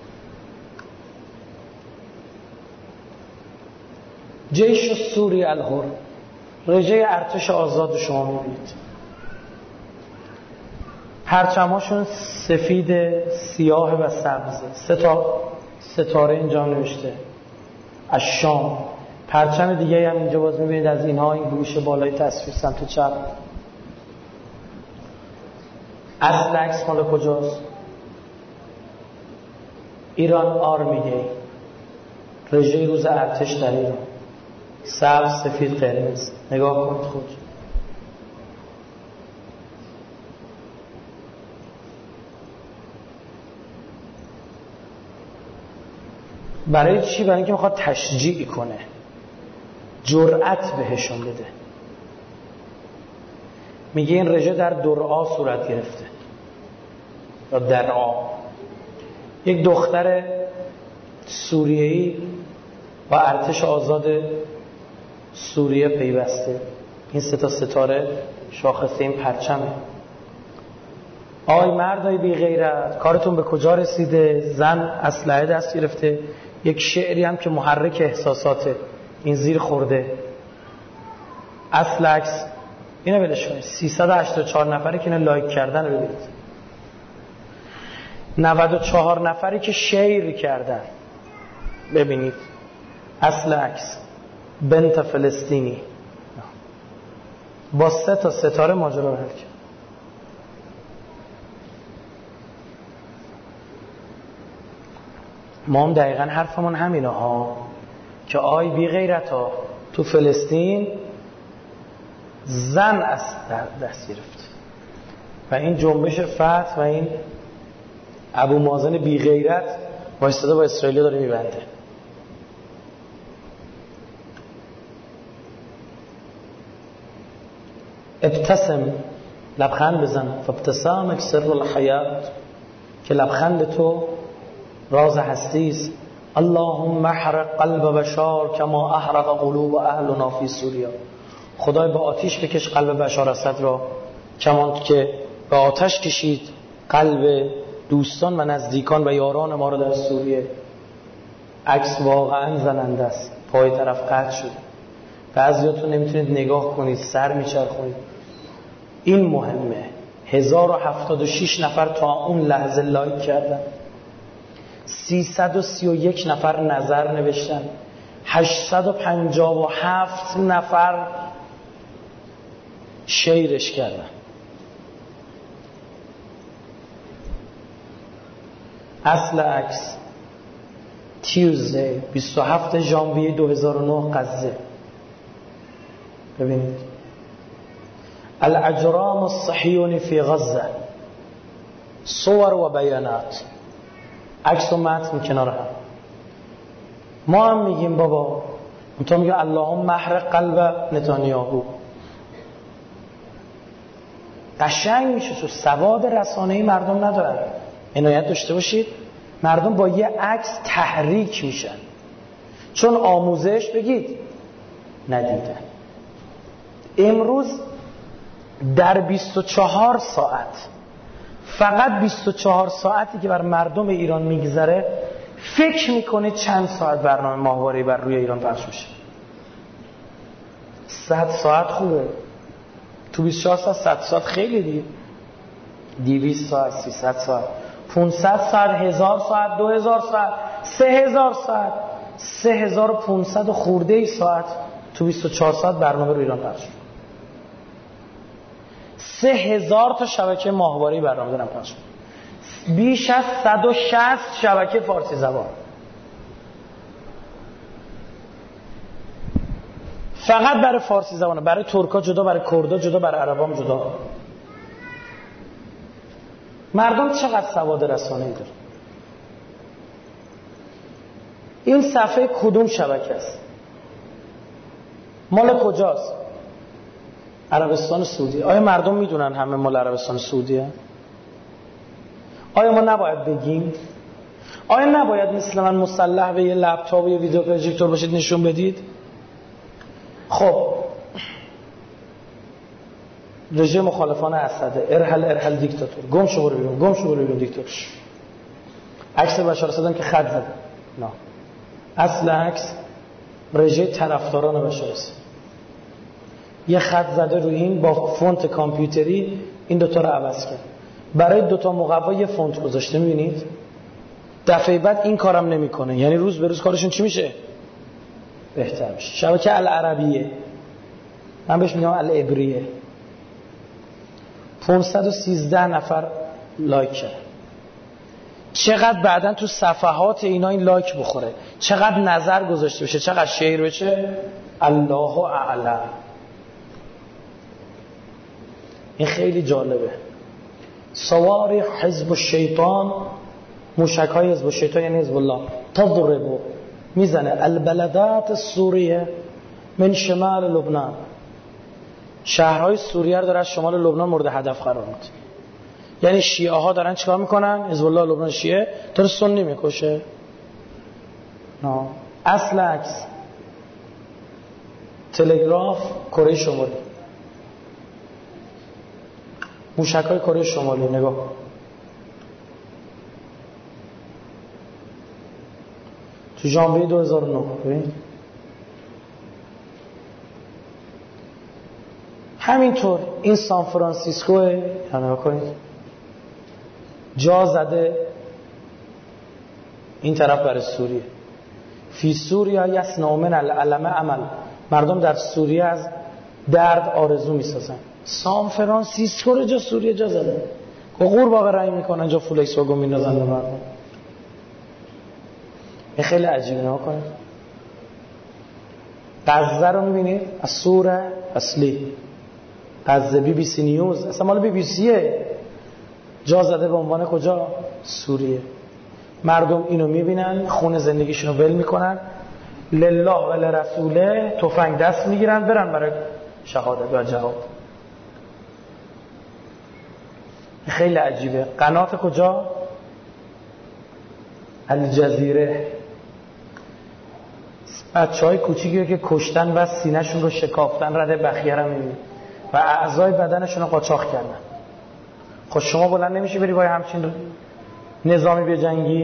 جیش سوری الحر، رژه ارتش آزاد شما میبینید، پرچماشون سفید، سیاه و سبز، سه تا ستاره اینجا نوشته از شام. پرچم دیگه هم اینجا باز میبینید از اینها، این گوشه بالای تصویر سمت چپ. اصل عکس مال کجاست؟ ایران آرمی دی، رژه روز ارتش در ایران، سبز سفید قرمز. نگاه کنید خود. برای چی؟ برای اینکه میخواد تشجیع کنه، جرأت بهشون بده. میگه این رژه در درعا صورت گرفته یا درعا. یک دختر سوریه‌ای با ارتش آزاد سوریه پیوسته. این سه تا ستاره شاخصه این پرچمه. آی مردای بی غیرت، کارتون به کجا رسیده؟ زن اسلحه دست گرفته. یک شعری هم که محرک احساساته، این زیر خورده. اصل عکس اینو بلش کنید. سیصد و هشتاد و چهار نفری که اینو لایک کردن رو ببینید، نود و چهار نفری که شیر کردن ببینید. اصل عکس بنت فلسطینی با سه تا ستاره ماجرا رو حل کرد. ما هم دقیقا حرفمون همینه ها که آی بی غیرت ها تو فلسطین زن از دست گرفت و این جنبش فتح و این ابو مازن بی غیرت وایستاده با اسرائیل داره میبنده. ابتسم، لبخند بزن، فابتسامک سر الحیات، که لبخند تو راز هستی است. اللهم احرق قلب بشار کما احرق قلوب اهلنا فی سوریا. خدای به آتش بکش قلب بشار اسد را کمان که به آتش کشید قلب دوستان و نزدیکان و یاران ما را در سوریه. عکس واقعا زننده است. پای طرف قطع شده. بعضیاتون نمیتونید نگاه کنید، سر میچرخونید. این مهمه. هزار و هفتاد و شش نفر تا اون لحظه لایک کردن، سیصد و سی و یک نفر نظر نوشتن، هشتصد و پنجاه و هفت نفر شیرش کردن. اصل عکس تیوزدی بیست و هفتم ژانویه دو هزار و نه غزه. ببینید الاجرام الصهیونی فی غزه، صور و بیانات، عکس و متن کنار هم. ما هم میگیم بابا، تو میگه اللهم احرق قلب نتانیاهو. قشنگ میشه تو سواد رسانه‌ای مردم ندارن. عنایت داشته باشید، مردم با یه عکس تحریک میشن، چون آموزش بگید ندیدن. امروز در بیست و چهار ساعت، فقط بیست و چهار ساعتی که بر مردم ایران میگذره، فکر میکنه چند ساعت برنامه ماهواره‌ای بر روی ایران پخش میشه. صد ساعت خوبه، تو بیست و چهار ساعت صد ساعت خیلی دیگه. دویست ساعت، سیصد ساعت، پانصد ساعت، هزار ساعت، دو هزار ساعت، سه هزار ساعت، سه هزار و پانصد و خورده ای ساعت تو بیست و چهار ساعت برنامه رو ایران پخش میشه. سه هزار تا شبکه ماهواره‌ای برنامه دارن پخش میشه. بیش از صد و شصت شبکه فارسی زبان. فقط برای فارسی زبانه، برای ترکا جدا، برای کردا جدا، برای عربام جدا. مردم چقدر سواد رسانه‌ای داره؟ این صفحه کدوم شبکه است؟ مال کجاست؟ عربستان سعودی. آیا مردم میدونن همه مال عربستان سعودیه؟ آیا ما نباید بگیم؟ آیا نباید مثل من مسلح به یه لپتاپ و یه ویدیو پروژکتور باشید نشون بدید؟ خب رژیم مخالفان اسد، ارحل ارحل دیکتاتور، گم شو برو بیرون، گم شو برو بیرون دیکتاتور. عکس بشار اسد که خط زده. نه، اصل عکس رژیم طرفداران بشار اسد. یه خط زده روی این با فونت کامپیوتری، این دوتا رو عوض کرد. برای دوتا مقوا یه فونت گذاشته. میبینید؟ دفعه بعد این کارم نمیکنه. یعنی روز به روز کارشون چی میشه؟ بهتر میشه. شبکه العربیه، من بهش میگم العبریه، پانصد و سیزده نفر لایک کرد. چقدر بعدن تو صفحات اینا این لایک بخوره، چقدر نظر گذاشته بشه، چقدر شیر بشه، الله اعلم. این خیلی جالبه. صواريخ حزب الشیطان، موشک‌های حزب الشیطان یعنی حزب الله، تضرب، میزنه البلدات السوریه من شمال لبنان، شهرهای سوریه رو داره از شمال لبنان مورد هدف قرار میده. یعنی شیعه ها دارن چیکار میکنن؟ حزب الله لبنان شیعه داره سنی میکشه. نه، اصل عکس تلگراف کره شمالی، موشک‌های کره شمالی. نگاه تو ژانویه دو هزار و نه. ببین همینطور این سان فرانسیسکو، نگاه کنید، جا زده این طرف برای سوریه. فی سوریا یصنعون من العلم عمل، مردم در سوریه از درد آرزو میسازن. سان فرانسیسکو رو جا سوریه جا زده، قورباغه رنگ میکنن، جا فولکس واگن میندازن به مردم. این خیلی عجیبه. نها کنید غزه رو میبینید از سوره اصلی، غزه بی بی سی نیوز، اصلا مال بی بی سیه، جا زده به عنوان کجا؟ سوریه. مردم اینو میبینن، خون زندگیشون رو ول میکنن، لله و لرسوله تفنگ دست میگیرن برن برای شهادت و جهاد. خیلی عجیبه. قنات کجا؟ الجزیره. بچه های کوچیکی که کشتن و سینه‌شون رو شکافتن، رده بخیه رو میبینید و اعضای بدنشون رو قاچاق کردن. خب شما بلند نمیشه بری با همچین نظامی بجنگی؟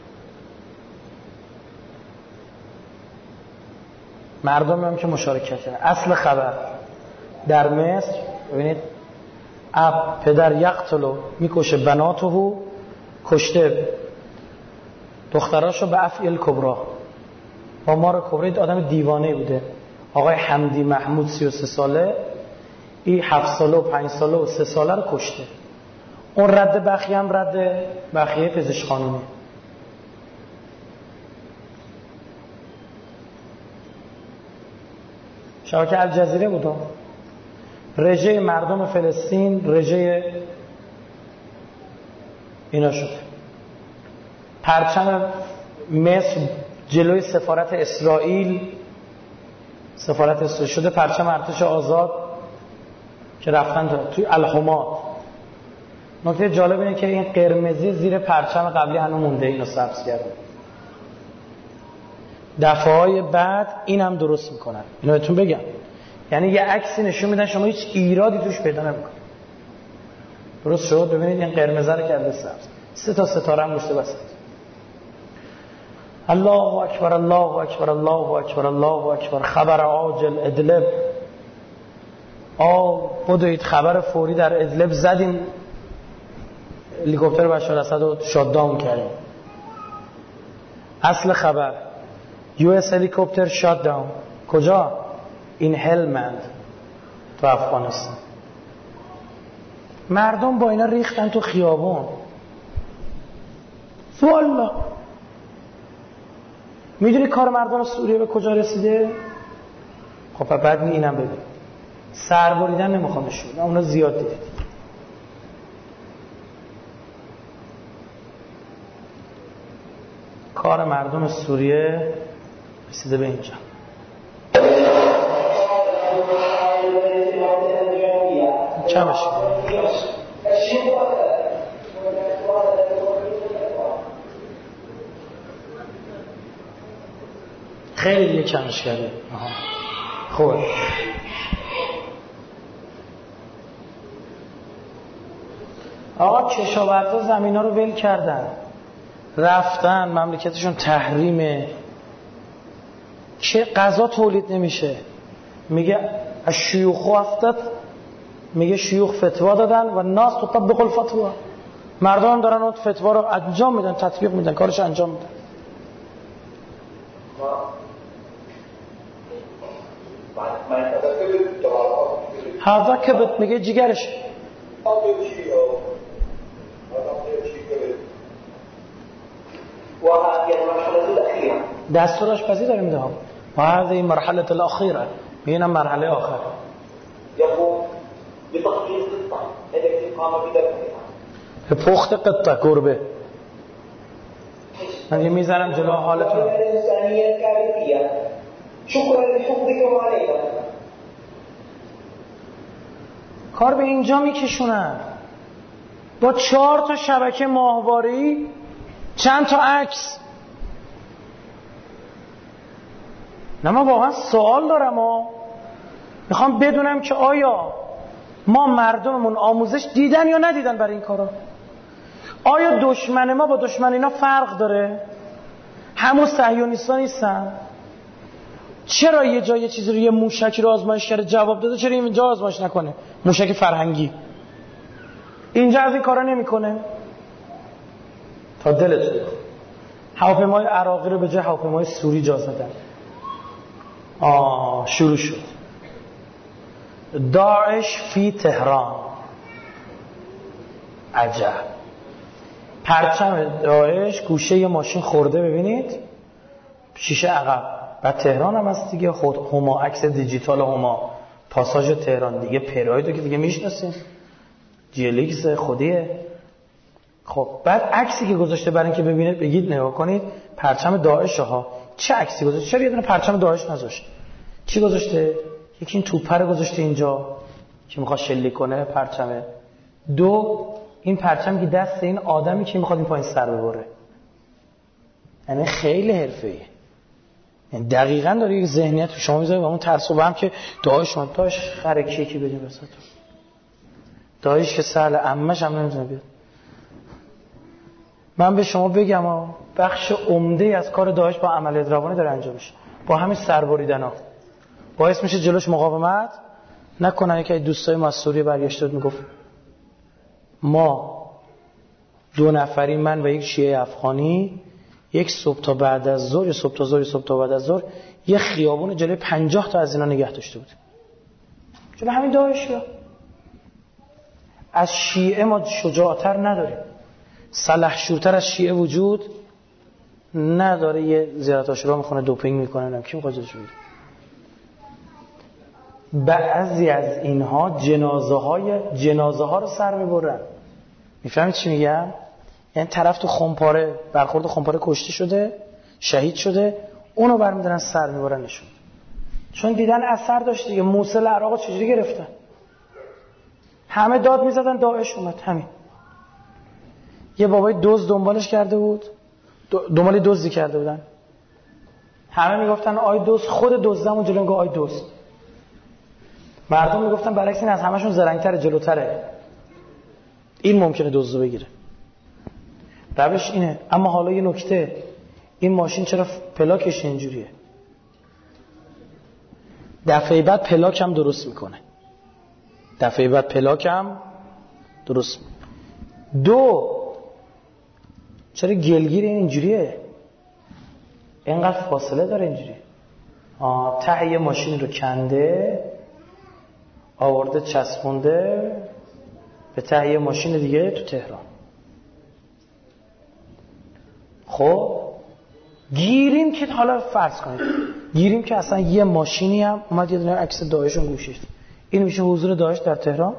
مردم هم که مشارکت کردن. اصل خبر در مصر ببینید، اب پدر یقتلو میکشه بناتهو، کشته دختراشو به افعال کبرا، با مار کبرا. آدم دیوانه بوده. آقای حمدی محمود سی و سه ساله، این هفت ساله و پنج ساله و سه ساله رو کشته. اون رد بخیه هم رد بخیه پزشکخانه‌ای. شبکه الجزیره بود. رژه مردم فلسطین رژه اینا شد. پرچم مصر جلوی سفارت اسرائیل، سفارت اسرائیل شده پرچم ارتش آزاد که رفتن توی الحمات. نکته جالب اینه که این قرمزی زیر پرچم قبلی هنوز مونده، اینو سبز کرده. دفعه‌های بعد اینم درست میکنن. اینو بهتون بگم، یعنی یه عکسی نشون میدن شما هیچ ایرادی توش پیدا نمیکنید. درست شد؟ ببینید این قرمز رو کرده سبز، سه تا ستاره هم گشته وسط. الله اکبر الله اکبر الله اکبر الله اکبر. خبر عاجل ادلب. آ بدوید خبر فوری در ادلب زدیم، هلیکوپتر بشار اسد رو شاتداون کردیم. اصل خبر یو اس هلیکوپتر شاتداون. کجا؟ این هلمند تو افغانستان. مردم با اینا ریختن تو خیابون. والله میدونی کار مردم سوریه به کجا رسیده؟ خب بعد اینم ببین، سر بریدن نمیخوام نشون بدم، اونا زیاد دیدید. کار مردم سوریه رسیده به اینجا. چمش خیلی دیگه کمش کرده. خوبه. آقا کشاورزا زمینا رو ول کردن، رفتن مملکتشون تحریمه، چه غذا تولید نمیشه. میگه الشیوخ افتت، میگه شیوخ فتوا دادن و ناس تطبق الفتوا. مردم دارن اون فتوا رو انجام میدن، تطبیق میدن، کارش انجام میدن. هذا کبت، میگه جگرش. دستورش پسی داره میده. و هذه مرحله الاخیره، میگه مرحله آخر. به پخت قطه گربه. من یه میذارم جلو حالتون. کار به اینجا میکشونن با چهار تا شبکه ماهواره‌ای، چند تا عکس. نه من واقعا سوال دارم ها، میخوام بدونم که آیا ما مردممون آموزش دیدن یا ندیدن برای این کارا؟ آیا دشمن ما با دشمن اینا فرق داره؟ همون صهیونیست‌ها نیستن؟ چرا یه جای یه چیزی رو، یه موشکی رو آزمایش کرده جواب داده، چرا اینجا آزمایش نکنه؟ موشک فرهنگی اینجا از این کارا نمیکنه؟ تا دلتون. هواپیمای عراقی رو به جای هواپیمای سوری جا زدن. آه شروع شد. داعش فی تهران. عجب. پرچم داعش گوشه یه ماشین خورده، ببینید شیشه عقب. بعد تهران هم هست دیگه، خود هما عکس دیجیتال هما پاساژ تهران دیگه، پراید که دیگه میشناسین، جیلیکس خودیه. خب بعد عکسی که گذاشته برای اینکه ببینید بگید نگاه کنید پرچم داعش ها، چه عکسی گذاشته؟ چرا یه دونه پرچم داعش نذاشت؟ چی گذاشته؟ یکی این توپر گذاشته اینجا که میخواد شلیک کنه پرچمه. دو این پرچم که دست این آدمی که میخواد این پایین سر ببره. یعنی خیلی حرفه‌ایه. یعنی دقیقاً داره یک ذهنیت تو شما میذاره و اون ترس و هم که داعش من داعش خرکی کی بدیم وسط. داعش که سهل عمش هم نمیتونه بیاد. من به شما بگم بخش عمده از کار داعش با عملیات روانی داره انجام میشه، با همین سربریدن‌ها باعث میشه جلوش مقاومت نکنن. یکی از دوستای ما از سوریه برگشته بود میگفت ما دو نفری، من و یک شیعه افغانی، یک صبح تا بعد از ظهر، صبح تا ظهر، صبح تا بعد از ظهر یه خیابون جلوی پنجاه تا از اینا نگه داشته بودیم، جلوی همین داعشیا. از شیعه ما شجاعتر نداریم، سلحشورتر از شیعه وجود نداره. یه زیارت عاشورا میخونه دوپینگ میکنه، نم کی میخواد جلوش بگیره؟ بعضی از اینها جنازه های جنازه ها رو سر میبرن. میفهمید چی میگم؟ یعنی طرف تو خمپاره برخورد خمپاره کشته شده، شهید شده، اونو برمیدارن سر میبرنشون، چون دیدن اثر داشت دیگه. موصل عراق چجوری گرفتن؟ همه داد میزدن داعش اومد. همین یه بابای دزد دنبالش کرده بود، دنبال دزدی کرده بودن، همه میگفتن آی دزد، خود دزدمون جلو میگه آی دزد. مردم میگفتن برعکس این از همشون زرنگ‌تره، جلوتره، این ممکنه دزدو بگیره. روش اینه. اما حالا یه نکته، این ماشین چرا پلاکش اینجوریه؟ دفعه بعد پلاک هم درست میکنه، دفعه بعد پلاک هم درست میکنه. دو چرا گلگیر این اینجوریه؟ اینقدر فاصله داره اینجوری. آه ته یه ماشین رو کنده آورده چسبونده به ته یه ماشین دیگه تو تهران. خب گیریم که حالا فرض کنید گیریم که اصلا یه ماشینی هم اومد یه دونه عکس داعش رو گوشید، این میشه حضور داعش در تهران؟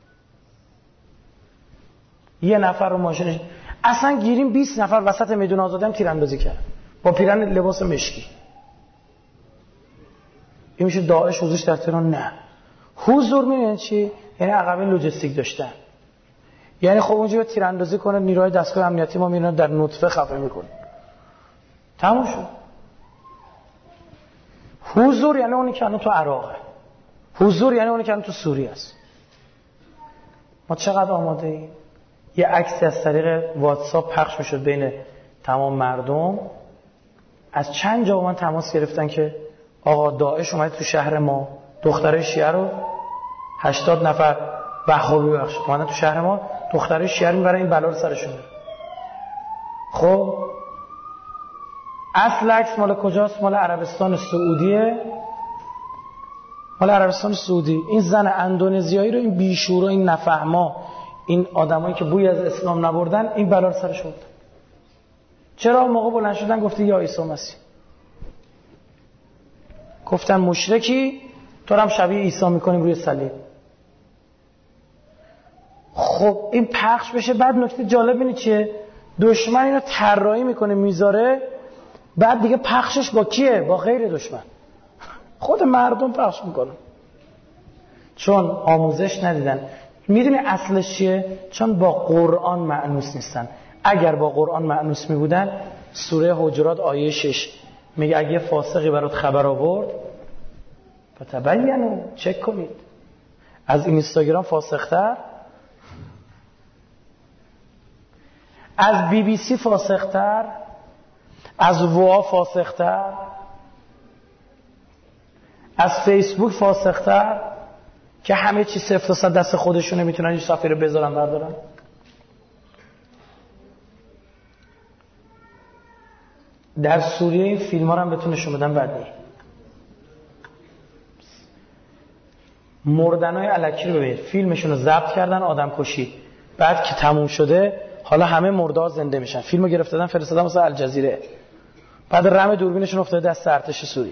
یه نفر رو ماشینش، اصلا گیریم بیست نفر وسط میدون آزادی هم تیراندازی کرد با پیرن لباس مشکی، این میشه داعش حضورش در تهران؟ نه. حضور میدونید چی؟ یعنی عقبه لوجستیک داشتن. یعنی خب اونجا به تیراندازی کنه، نیروهای دستگاه امنیتی ما میرن در نطفه خفه میکنه، تموم شد. حضور یعنی اونی که الان تو عراقه، حضور یعنی اونی که الان تو سوریه است. ما چقدر آماده ایم؟ یه عکسی از طریق واتساپ پخش میشد بین تمام مردم، از چند جا با من تماس گرفتن که آقا داعش اومده تو شهر ما، دخترای شیعه رو هشتاد نفر وهابی بخش اومدن تو شهر ما، دخترای شیعه رو میبرن این بلا رو سرشون. خب اصل عکس مال کجاست؟ مال عربستان سعودیه، مال عربستان سعودی. این زن اندونزیایی رو این بیشورا، این نفهما، این آدمایی که بوی از اسلام نبردن این بلا رو سرش آوردن. چرا موقع بلند شدن گفته یا عیسی مسیح؟ گفتن مشرکی، تو هم شبیه عیسی میکنیم روی صلیب. خب این پخش بشه. بعد نکته جالب اینه چیه؟ دشمن اینو طراحی میکنه میذاره، بعد دیگه پخشش با کیه؟ با غیر دشمن، خود مردم پخش میکنن، چون آموزش ندیدن. میدونی اصلش چیه؟ چون با قرآن مأنوس نیستن. اگر با قرآن مأنوس میبودن، سوره حجرات آیه شش میگه اگه فاسقی برات خبر آورد فتبینوا، چک کنید. از اینستاگرام فاسق‌تر، از بی بی سی فاسق‌تر، از ووا فاسق‌تر، از فیسبوک فاسق‌تر که همه چی صفر تا صد دست خودشونه، میتونن این صفحه رو بذارن بردارن. در سوریه این فیلم ها رو هم بهتون نشون بدم بعد نی. مردنای الکی رو ببینید، فیلمشون رو ضبط کردن، آدم کشی، بعد که تموم شده حالا همه مرده ها زنده میشن، فیلمو گرفتن فرستادن واسه الجزیره، بعد رم دوربینشون افتاده دست ارتش سوریه.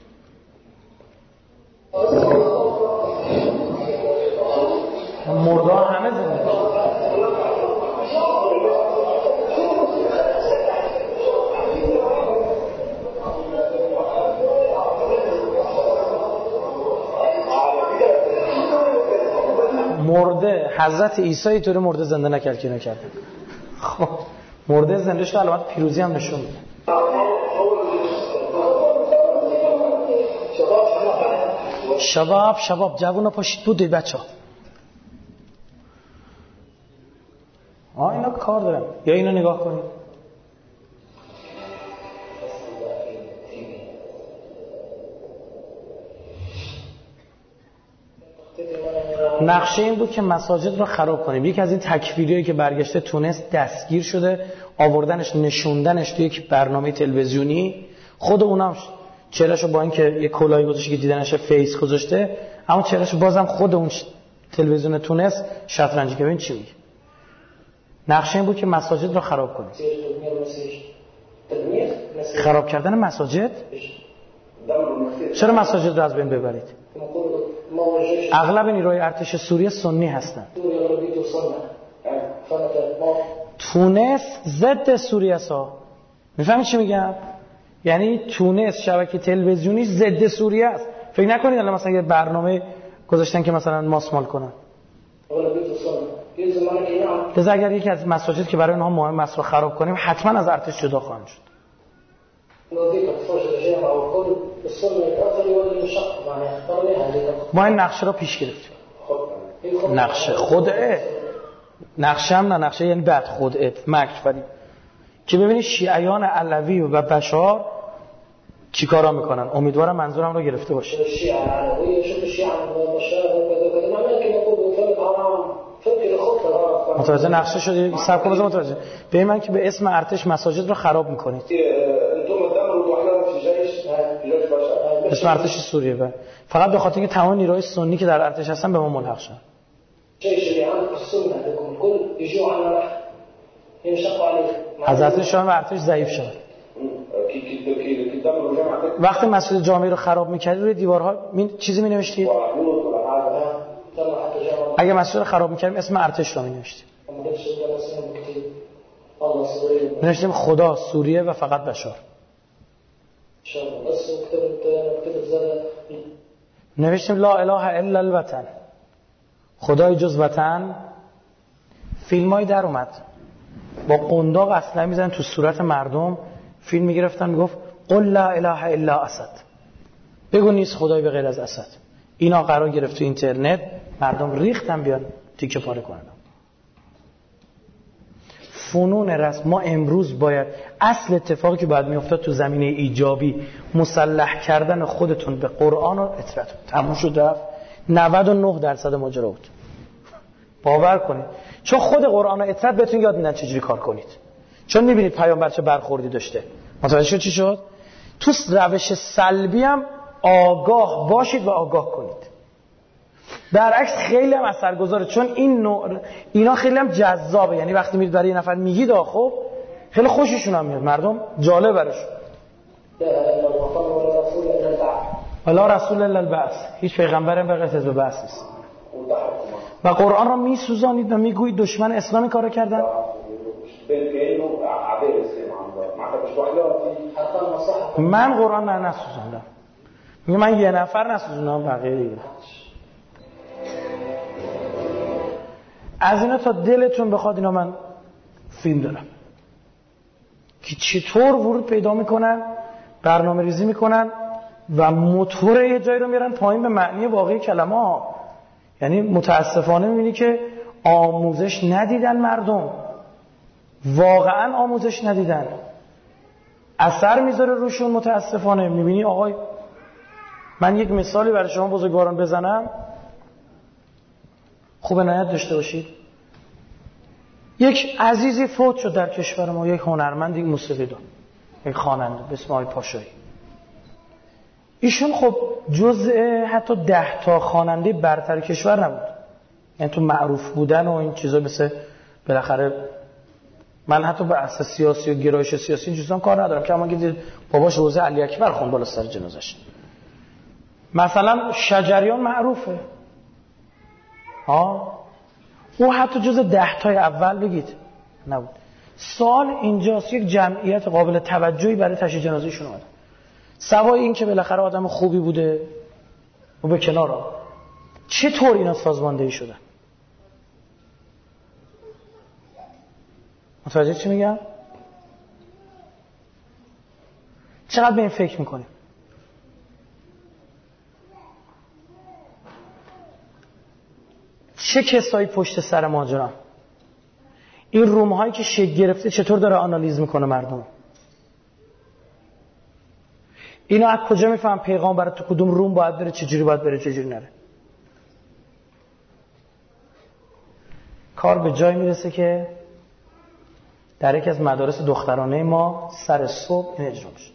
مرده همه زنده. مرده حضرت عیسی اینطوری مرده زنده نکرد که نکرد. خب مرده زنده شد، علامت پیروزی هم نشون میده. شباب شباب جوونا پاشید بودید بچه ها. آه اینا کار دارن. یا اینا نگاه کنید. نقشه این بود که مساجد رو خراب کنیم. یکی از این تکفیریایی که برگشته تونس دستگیر شده، آوردنش نشوندنش توی یک برنامه تلویزیونی. خود اونم چهرهشو با اینکه یه کلاهی گذاشته که دیدنش فیس گذاشته، اما چهرهشو بازم خود اون تلویزیون تونس شطرنجی که ببین چی میگه. نقشه این بود که مساجد رو خراب کنیم. خراب کردن مساجد؟ چرا مساجد رو از بین ببرید؟ اغلب نیروهای ارتش سوریه سنی هستند. تونس ضد سوریه است. میفهمید چی میگم؟ یعنی تونس شبکه تلویزیونی ضد سوریه است. فکر نکنید الان مثلا یه برنامه گذاشتن که مثلا ماسمال کنن. لذا اگر یکی از مساجد که برای اونها مهم است رو خراب کنیم، حتما از ارتش جدا خواهند شد. ما این نقشه را پیش گرفتیم. نقشه خدعه، نقشه هم نه نقشه یعنی بعد خدعه مکر فرید که ببینید شیعیان علوی و بشار چی کارا میکنن. امیدوارم منظورم رو گرفته باشه. متوجه نقشه شده؟ سب کن بذار متوجه. به من که به اسم ارتش مساجد رو خراب میکنید. اسم ارتش سوریه و فقط به خاطر اینکه تمام نیروهای سنی که در ارتش هستن به ما ملحق شدن. حضرت شاه و ارتش ضعیف شدن. وقتی مسجد جامع رو خراب می‌کردید روی دیوارها می... چیزی می‌نوشتید؟ اگه مسجد رو خراب می‌کردیم اسم ارتش رو می‌نوشتیم. می‌نوشتیم خدا، سوریه و فقط بشار. نوشتیم لا اله الا الوطن، خدای جز وطن. فیلمای در اومد با قنداق اسلحه میزنن تو صورت مردم، فیلم میگرفتن میگفت قل لا اله الا اسد، بگو نیست خدای به غیر از اسد. اینا قرار گرفت تو اینترنت، مردم ریختن بیان تیکه پاره کنن. فنون رسم. ما امروز باید اصل اتفاقی که باید میافتاد تو زمینه ایجابی مسلح کردن خودتون به قرآن و اطاعت. تموم شد رفت. نود و نه درصد ماجرا بود. باور کنید، چون خود قرآن و اطاعت بهتون یاد میدن چجوری کار کنید، چون میبینید پیامبر چه برخوردی داشته. متوجه شد چی شد؟ تو روش سلبی هم آگاه باشید و آگاه کنید. برعکس خیلی هم اثرگذاره، چون این نوع اینا خیلی هم جذابه. یعنی وقتی میرید برای یه نفر میگید آ خب خیلی خوششون هم میاد، مردم جالب براشون. ولا رسول الا البعث، هیچ پیغمبری به غیر از بعث نیست. و قرآن را میسوزانید و میگویید دشمن اسلامی کارو کردن. من قرآن نه نسوزاندم، میگه من یه نفر نسوزاندم، بقیه دیگه. از اینا تا دلتون بخواد اینا من فیلم دارم که چطور ورود پیدا میکنن، برنامه ریزی میکنن و موتور یه جایی رو میارن پایین به معنی واقعی کلمه ها. یعنی متاسفانه میبینی که آموزش ندیدن مردم، واقعا آموزش ندیدن، اثر میذاره روشون. متاسفانه میبینی آقای، من یک مثالی برای شما بزرگواران بزنم خوب عنایت داشته باشید. یک عزیزی فوت شد در کشور ما، یک هنرمند، یک موسیقیدان، یک خواننده به اسم آقای پاشایی. ایشون خب جزء حتی ده تا خواننده برتر کشور نبود، یعنی تو معروف بودن و این چیزا مثل بالاخره من حتی به اساس سیاسی و گرایش سیاسی این چیزام کار ندارم که اما که باباش روزه علی اکبر خون بالا سر جنازش. مثلا شجریان معروفه ها، او حتی جز ده تای اول بگید نبود. سوال اینجاست یک جمعیت قابل توجهی برای تشییع جنازه‌شون اومد، سوای این که بالاخره آدم خوبی بوده و به کنار آمد. چطور اینا سازماندهی شدن؟ متوجه چی میگم؟ چقدر به این فکر میکنیم؟ چه کسایی پشت سر ماجرا؟ این روم هایی که شکل گرفته چطور داره آنالیز میکنه مردم؟ اینا از کجا میفهم پیغام برای تو کدوم روم باید بره، چجوری باید بره، چجوری نره؟ کار به جای میرسه که در یک از مدارس دخترانه ما سر صبح این اجرا میشه.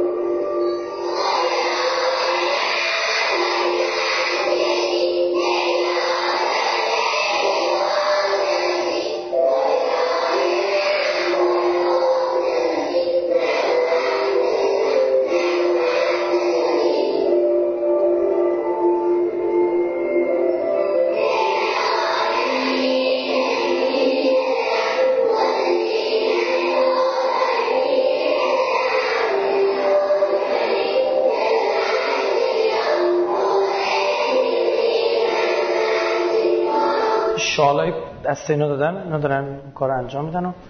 شالای دست اینا دادن، اینا دارن کار انجام میدن و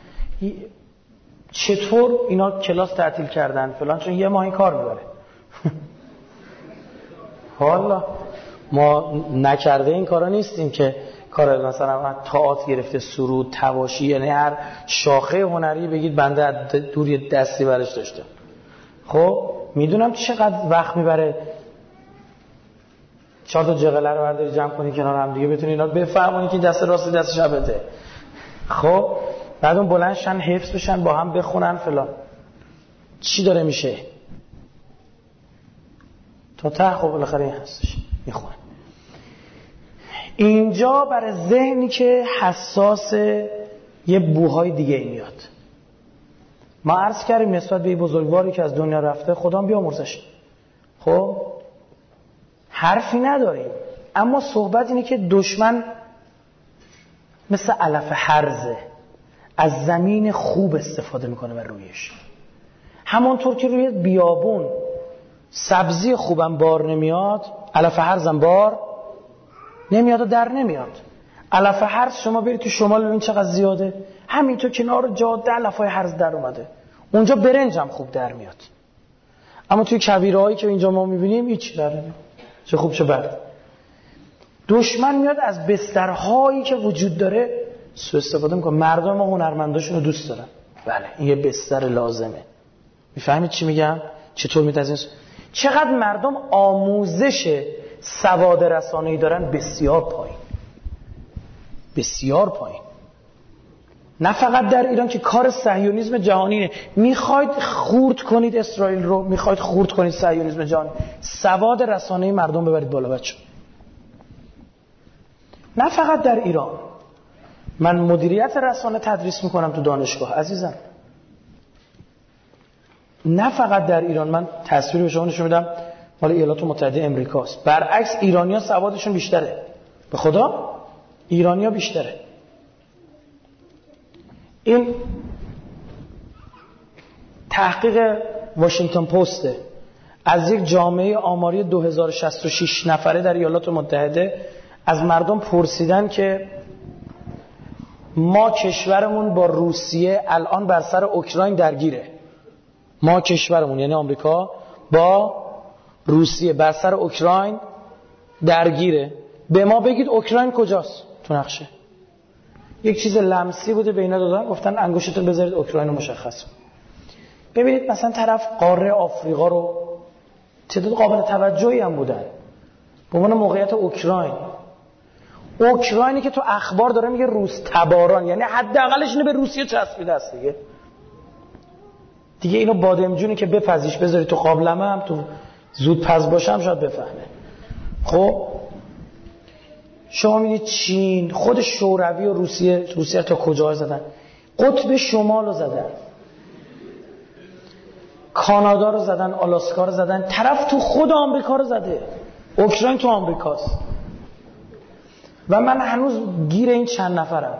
چطور اینا کلاس تعطیل کردن فلان، چون یه ماه این کار میبره. حالا ما نکرده این کارا نیستیم که کار مثلا تئاتر گرفته، سرود، تواشی، یعنی هر شاخه هنری بگید بنده دوری دستی برش داشته. خب میدونم چقدر وقت میبره چهار تا جغله رو برداری جمع کنی کنار هم دیگه بتونی اینا بفهمونی که دست راست دست چپته. خب بعد اون بلندشن حفظ بشن با هم بخونن فلان. چی داره میشه؟ تا ته خب بالاخره این هستش میخونه. اینجا برای ذهنی که حساس یه بوهای دیگه ای میاد. ما عرض کردیم نسبت به این بزرگواری که از دنیا رفته خدا بیامرزش. خب حرفی نداریم، اما صحبت اینه که دشمن مثل علف هرزه از زمین خوب استفاده میکنه بر رویش. همونطور که روی بیابون سبزی خوبم بار نمیاد، علف هرزم بار نمیاد و در نمیاد. علف هرز شما برید تو شمال ببین چقدر زیاده، همینطور کنار جاده علفای هرز در اومده، اونجا برنجم خوب در میاد. اما توی کویرهایی که اینجا ما میبینیم هیچ در نمیاد، چه خوب چه بد. دشمن میاد از بسترهایی که وجود داره سوء استفاده میکنه. مردم ما هنرمنداشون رو دوست دارن، بله این یه بستر لازمه. میفهمید چی میگم؟ چطور میتازین؟ چقدر مردم آموزش سواد رسانه‌ای دارن؟ بسیار پایین، بسیار پایین. نه فقط در ایران که کار صهیونیسم جهانیه. میخواید خورد کنید اسرائیل رو، میخواید خورد کنید صهیونیسم جهانی، سواد رسانه‌ای مردم ببرید بالا بچه. نه فقط در ایران. من مدیریت رسانه تدریس میکنم تو دانشگاه عزیزم. نه فقط در ایران. من تصویر به شما نشون میدم مال ایالات متحده امریکاست. برعکس ایرانی‌ها سوادشون بیشتره. به خدا ایرانی‌ها بیشتره. این تحقیق واشنگتن پسته از یک جامعه آماری دو هزار و شصت و شش نفره در ایالات متحده. از مردم پرسیدن که ما کشورمون با روسیه الان بر سر اوکراین درگیره. ما کشورمون یعنی آمریکا با روسیه بر سر اوکراین درگیره. به ما بگید اوکراین کجاست تو نقشه. یک چیز لمسی بوده به اینا دادن، گفتن انگشتتون بذارید اوکراین رو مشخص. ببینید مثلا طرف قاره آفریقا رو تعداد قابل توجهی هم بودن به عنوان موقعیت اوکراین. اوکراینی که تو اخبار داره میگه روس تباران، یعنی حداقلش اینو به روسیه چسبیده است دیگه. دیگه اینو بادمجونی که بپزیش بذاری تو قابلمه هم تو زود پز باشم شاید بفهمه. خب شما میدید چین خود شوروی و روسیه روسیه تا کجا زدن. قطب شمال رو زدن، کانادا رو زدن، آلاسکا رو زدن، طرف تو خود آمریکا رو زده، اوکراین تو آمریکاست و من هنوز گیر این چند نفرم.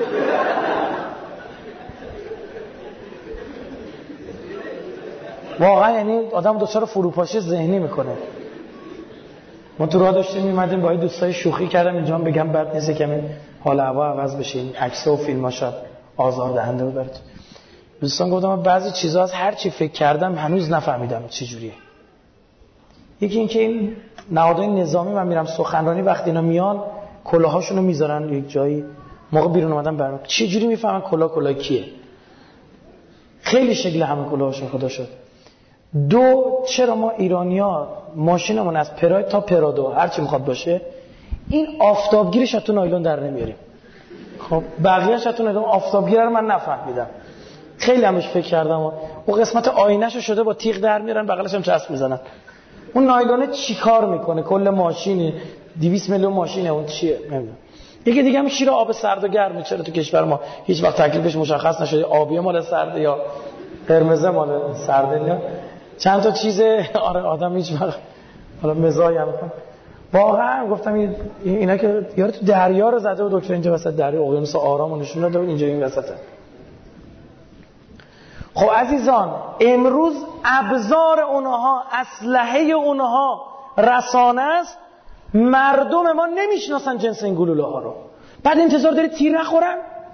واقعا یعنی آدم دچار فروپاشی ذهنی میکنه. ما تو راه داشتیم میمدیم با این دوستای شوخی کردم اینجا هم بگم بد نیست کمی حال هوا عوض بشه، این عکس‌ها و فیلم‌ها آزار دهنده بود برات. دوستان گفتم بعضی چیزا از هر چی فکر کردم هنوز نفهمیدم چه جوریه. یکی اینکه این نهادهای نظامی من میرم سخنرانی وقتی اینا میان کلاهاشونو میذارن یک جایی، موقع بیرون اومدن برام چه جوری میفهمن کلاه کلاه کیه؟ خیلی شکل همه کلاهاشون خدا شد. دو، چرا ما ایرانی‌ها ماشینمون از پراید تا پرادو هر چی میخواد باشه این آفتابگیرش از تو نایلون در نمیاریم؟ خب بقیه‌اش از تو نایلون، آفتابگیر رو من نفهمیدم. خیلی همش فکر کردم و اون قسمت آینه‌شو شده با تیغ در میارن بغلش هم چسب میزنن. اون نایلونه چیکار میکنه؟ کل ماشینی دویست میلیون ماشینه، اون چیه؟ نمیدونم. یکی دیگه هم شیر آب سرد و گرم. چرا تو کشور ما هیچ وقت تکلیفش مشخص نشده آبی مال سرد یا قرمز مال سرد؟ یا چند تا چیز آره آدم هیچ وقت حالا مزاحی هم میکنه. واقعا گفتم اینا که یارو تو دریا رو زده و دکتر اینجا وسط دریا اقیانوس آرامو نشون داده و اینجا این وسطه. خب عزیزان امروز ابزار اونها، اسلحه اونها رسانه است. مردم ما نمیشناسن جنس این گلوله ها رو، بعد انتظار داری تیر نخورن؟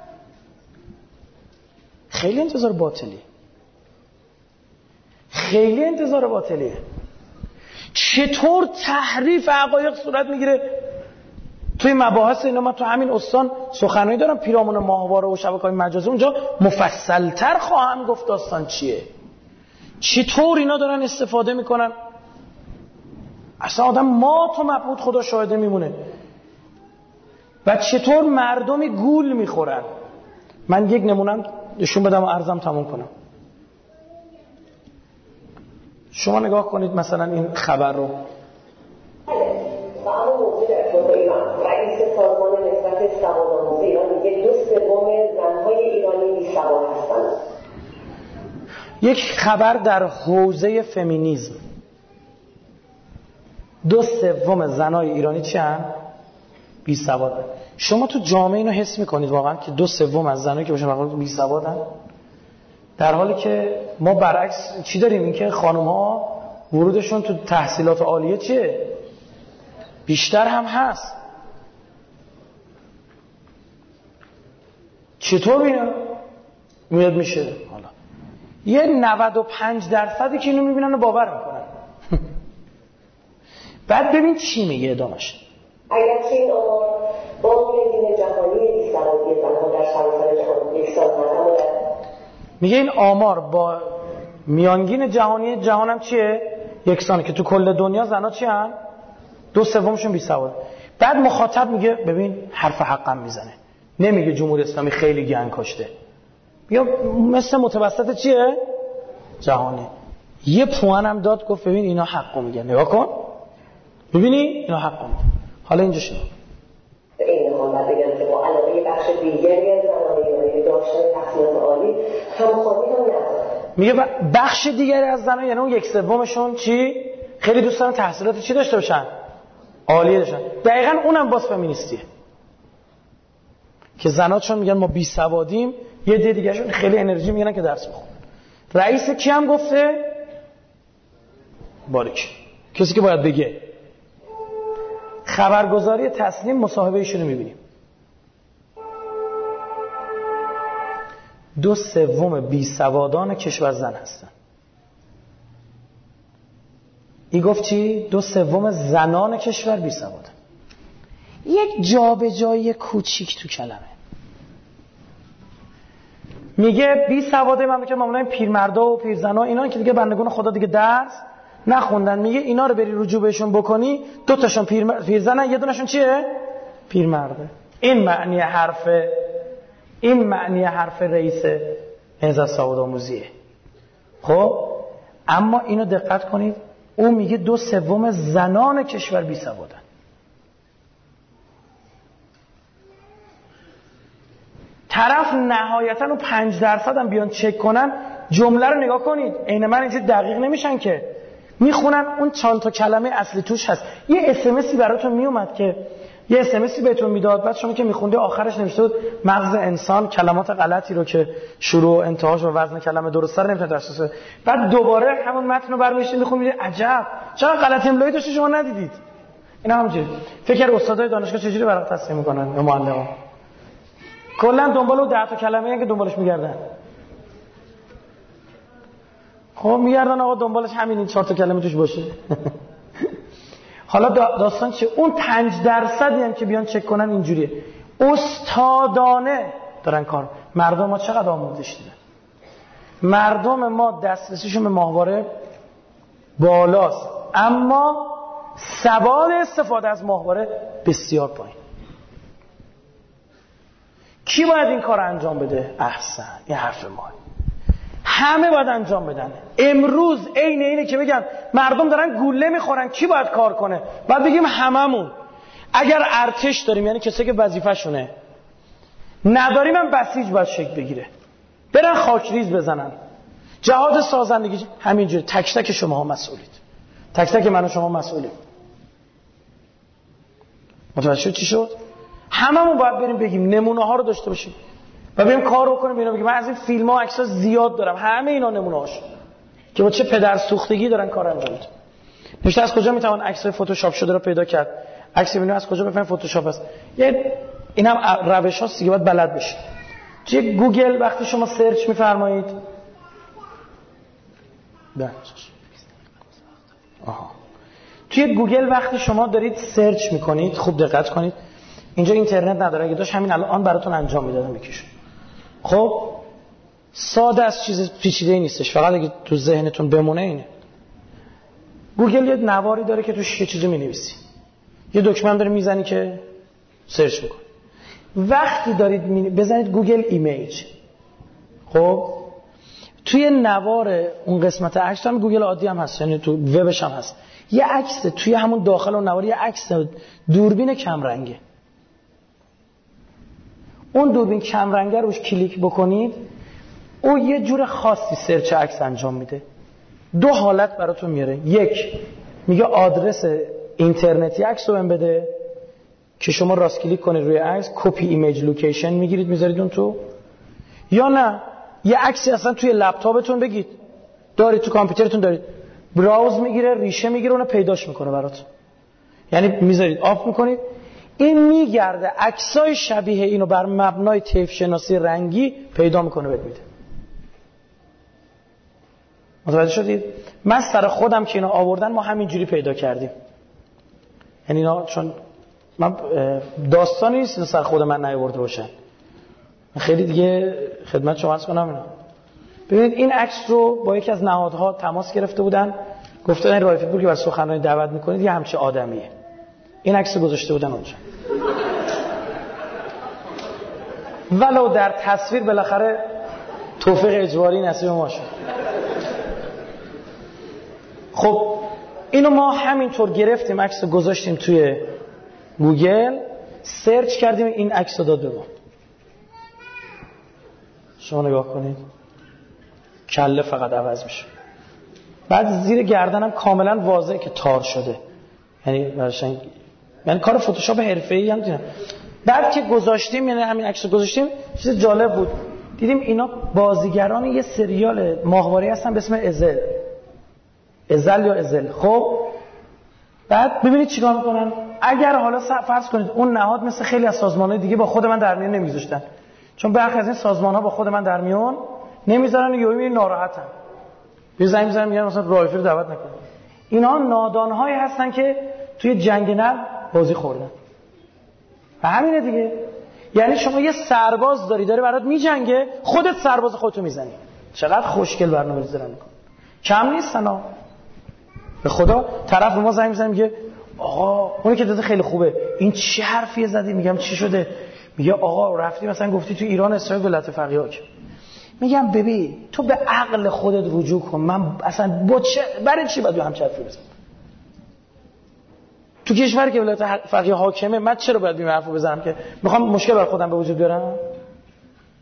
خیلی انتظار باطلی، خیلی انتظار باطلیه. چطور تحریف حقایق صورت میگیره توی مباحث اینا؟ من تو همین استان سخنرانی دارم، پیرامون ماهواره و شبکه‌های مجازی، اونجا مفصل‌تر خواهم گفت داستان چیه، چطور اینا دارن استفاده میکنن. اصلا آدم ما تو مبهوت خدا شاهده میمونه و چطور مردمی گول میخورن. من یک نمونم نشون بدم و عرضم تموم کنم. شما نگاه کنید مثلا این خبر رو. رئیس سازمان نسبت سوادآموزی ایران میگه دو سوم زنهای ایرانی بی‌سواد هستند. یک خبر در حوزه فمینیسم، دو سوم زنهای ایرانی چی هستند؟ بی‌سوادن. شما تو جامعه اینو حس میکنید واقعا که دو سوم از زنایی که باشن واقعا بی‌سوادن؟ در حالی که ما برعکس چی داریم؟ این که خانم‌ها ورودشون تو تحصیلات عالیه چیه؟ بیشتر هم هست. چطور اینا میاد میشه؟ حالا یه نود و پنج درصدی که اینو میبینن و باور میکنن. بعد ببین چی میگه ادامش. اگرچه این آمار با میانگین جهانی بی‌سوادی زنها در سراسر جهان یکسان هست، میگه این آمار با میانگین جهانی جهانم چیه؟ یکسانه، که تو کل دنیا زنا چی هن؟ دو سومشون بی‌سواد. بعد مخاطب میگه ببین حرف حقم میزنه، نمیگه جمهوری اسلامی خیلی گند کشته، یا مثل متوسط چیه؟ جهانی. یه پوان هم داد گفت ببین اینا حقو میگن، نگاه کن ببینی اینا حقو میگن. حالا اینجا شد این حال باید بگم که با علاقه بخش دیگری از زنان ایرانی داشتن تحصیلات عالی همخوانی هم ندارن. میگه بخش دیگری از زنان، یعنی اون یک سومشون چی؟ خیلی دوست دارن تحصیلات چی داشته باشن؟ عالی داشتن. دقیقاً اونم باز فمینیستیه که زناتشون میگن ما بی سوادیم، یه دی دیگه‌شون خیلی انرژی میگن که درس بخونن. رئیس کی هم گفته؟ باریک، کسی که باید بگه. خبرگزاری تسنیم مصاحبه ایشونو میبینیم. دو سوم بی سوادان کشور زن هستن. ای گفت چی؟ دو سوم زنان کشور بی سوادن. یک جابجایی کوچیک تو کلمه. میگه بی سواده مملکت معمولا پیرمردا و پیرزنا اینا که دیگه بندگان خدا دیگه درس نخوندن، میگه اینا رو بری رجوع بهشون بکنی، دو تاشون پیرزنن یه دونشون چیه؟ پیرمرده. این معنی حرف این معنی حرف رئیس نهضت سوادآموزیه. خب اما اینو دقت کنید، او میگه دو سوم زنان کشور بی سوادن. طرف نهایتا اون پنج درصد هم بیان چک کنن، جمله رو نگاه کنید، عین من اینجوری دقیق نمیشن که، میخونن اون چند تا کلمه اصلی توش هست. یه اس ام اسی براتون میومد که یه اس ام اسی بهتون میداد، بعد شما که میخوندی آخرش نوشته بود مغز انسان کلمات غلطی رو که شروع و انتهاش و وزن کلمه درست رو نمیتونه تشخیص بده. بعد دوباره همون متن رو برمی‌داشتید میخونید، عجب چرا غلط املایی داشته شما ندیدید. اینا همینجوری فکر استادای دانشگاه چجوری برات تصحیح میکنن یا معلمان، کلا دنبال اون ده تا کلمه‌ای که دنبالش میگردن. خب میگردن آقا دنبالش همین این چهار تا کلمه توش باشه. حالا داستان چه؟ اون پنج درصدی هم که بیان چک کنن اینجوریه، استادانه دارن کار. مردم ما چقدر آموزش دیدن؟ مردم ما دسترسیشون به ماهواره بالاست، اما سواد استفاده از ماهواره بسیار پایین. کی باید این کار انجام بده؟ احسن، این حرف ما. همه باید انجام بدن. امروز عین اینه که بگم مردم دارن گوله میخورن، کی باید کار کنه؟ باید بگیم هممون. اگر ارتش داریم، یعنی کسی که وظیفه‌شونه، نداریم هم بسیج باید شکل بگیره، برن خاکریز بزنن. جهاد سازندگی همینجوری، تک تک شما ها مسئولید، تک تک من و شما مسئولیم. متوجه شد چی شد؟ هممون باید بریم بگیم، نمونه ها رو داشته باشیم و بریم کار رو کنیم. اینا بگیم من از این فیلم ها عکس‌ها زیاد دارم، همه اینا نمونه هاش که با چه پدر سوختگی دارن کار انجام میدن. نوشته از کجا میتوان عکس‌های فتوشاپ شده رو پیدا کرد؟ عکس اینو از کجا بفهمیم فتوشاپ است؟ یه اینم روش هاست دیگه، باید بلد بشید. توی گوگل وقتی شما سرچ میفرمایید، بله آها توی گوگل وقتی شما دارید سرچ میکنید، خوب دقت کنید، اینجا اینترنت نداره، اگه داشت همین الان براتون انجام میدادم یکیشون. خب ساده از چیز پیچیده‌ای نیستش، فقط اگه تو ذهنتون بمونه اینه. گوگل یه نواری داره که توش یه چیزی می‌نویسی، یه دکمه داره میزنی که سرچ میکنی. وقتی دارید می... بزنید گوگل ایمیج، خب توی نوار اون قسمت عکس هم گوگل عادی هم هست، یعنی تو وبش هم هست، یه عکس توی همون داخل اون نوار، یه عکس دوربین کم رنگه. اون دوربین کم رنگه روش کلیک بکنید، او یه جور خاصی سرچ عکس انجام میده. دو حالت براتون میاره، یک میگه آدرس اینترنتی عکس رو بهم بده که شما راست کلیک کنید روی عکس، کپی ایمیج لوکیشن میگیرید میذارید اون تو، یا نه یه عکسی اصلا توی لپتاپتون بگید دارید، تو کامپیوترتون دارید، براوز میگیره، ریشه میگیره، اونو پیداش میکنه براتون. یعنی میذارید آف میکنید، این میگرده عکسای شبیه اینو بر مبنای طیف شناسی رنگی پیدا میکنه بهت میده. متوجه شدید؟ من سر خودم که اینا آوردن ما همینجوری پیدا کردیم. یعنی اینا چون من داستانی نیست سر خود من نیاورده باشن، خیلی دیگه خدمت شما عرض کنم اینا. ببینید این عکس رو با یکی از نهادها تماس گرفته بودن، گفتن این رایفی پور که بر سخنرانی دعوت میکنید یه همچه آدمیه. این عکس رو گذاشته بودن اونجا، ولو در تصویر بالاخره توفیق اجباری نصیب ما شد. خب اینو ما همینطور گرفتیم، عکس رو گذاشتیم توی گوگل، سرچ کردیم، این عکس رو داد به ما. شما نگاه کنید، کله فقط عوض میشه. بعد زیر گردنم کاملا واضحه که تار شده، یعنی برشن، یعنی کار فتوشاپ حرفه‌ای هم دیدم. بعد که گذاشتیم، یعنی همین عکس رو گذاشتیم، چیز جالب بود، دیدیم اینا بازیگران یه سریال ماهواره‌ای هستن به اسم ازل ازل یا ازل. خب بعد ببینید چیکار میکنن. اگر حالا فرض کنید اون نهاد مثل خیلی از سازمان‌های دیگه با خود من در میون نمیذاشتن، چون برخی از این سازمان‌ها با خود من در میون نمیذارن و یهو ناراحتن، یه زنگ می‌زنن میگن مثلا رایفی رو دعوت نکن. اینا نادان‌هایی هستن که توی جنگ نر بازی خوردن. و همینه دیگه، یعنی شما یه سرباز داری داره برات میجنگه، خودت سرباز خودتو میزنی. چقدر خوشگل برنامه‌ریزی دارن میکنن، کم نیستن ها. به خدا طرف به ما زنگ میزنه میگه آقا اونی که داده خیلی خوبه، این چه حرفیه زدی؟ میگم چی شده؟ میگه آقا رفتی مثلا گفتی تو ایران اسرائیل ولایت فقیه حاکم. میگم ببین تو به عقل خودت رجوع کن، من اصلا با چه برای چی باید همچین حرفی بزنم؟ تو کشوری که ولایت فقیه حاکمه من چرا باید این حرفو بزنم که میخوام مشکل بر خودم به وجود بیارم؟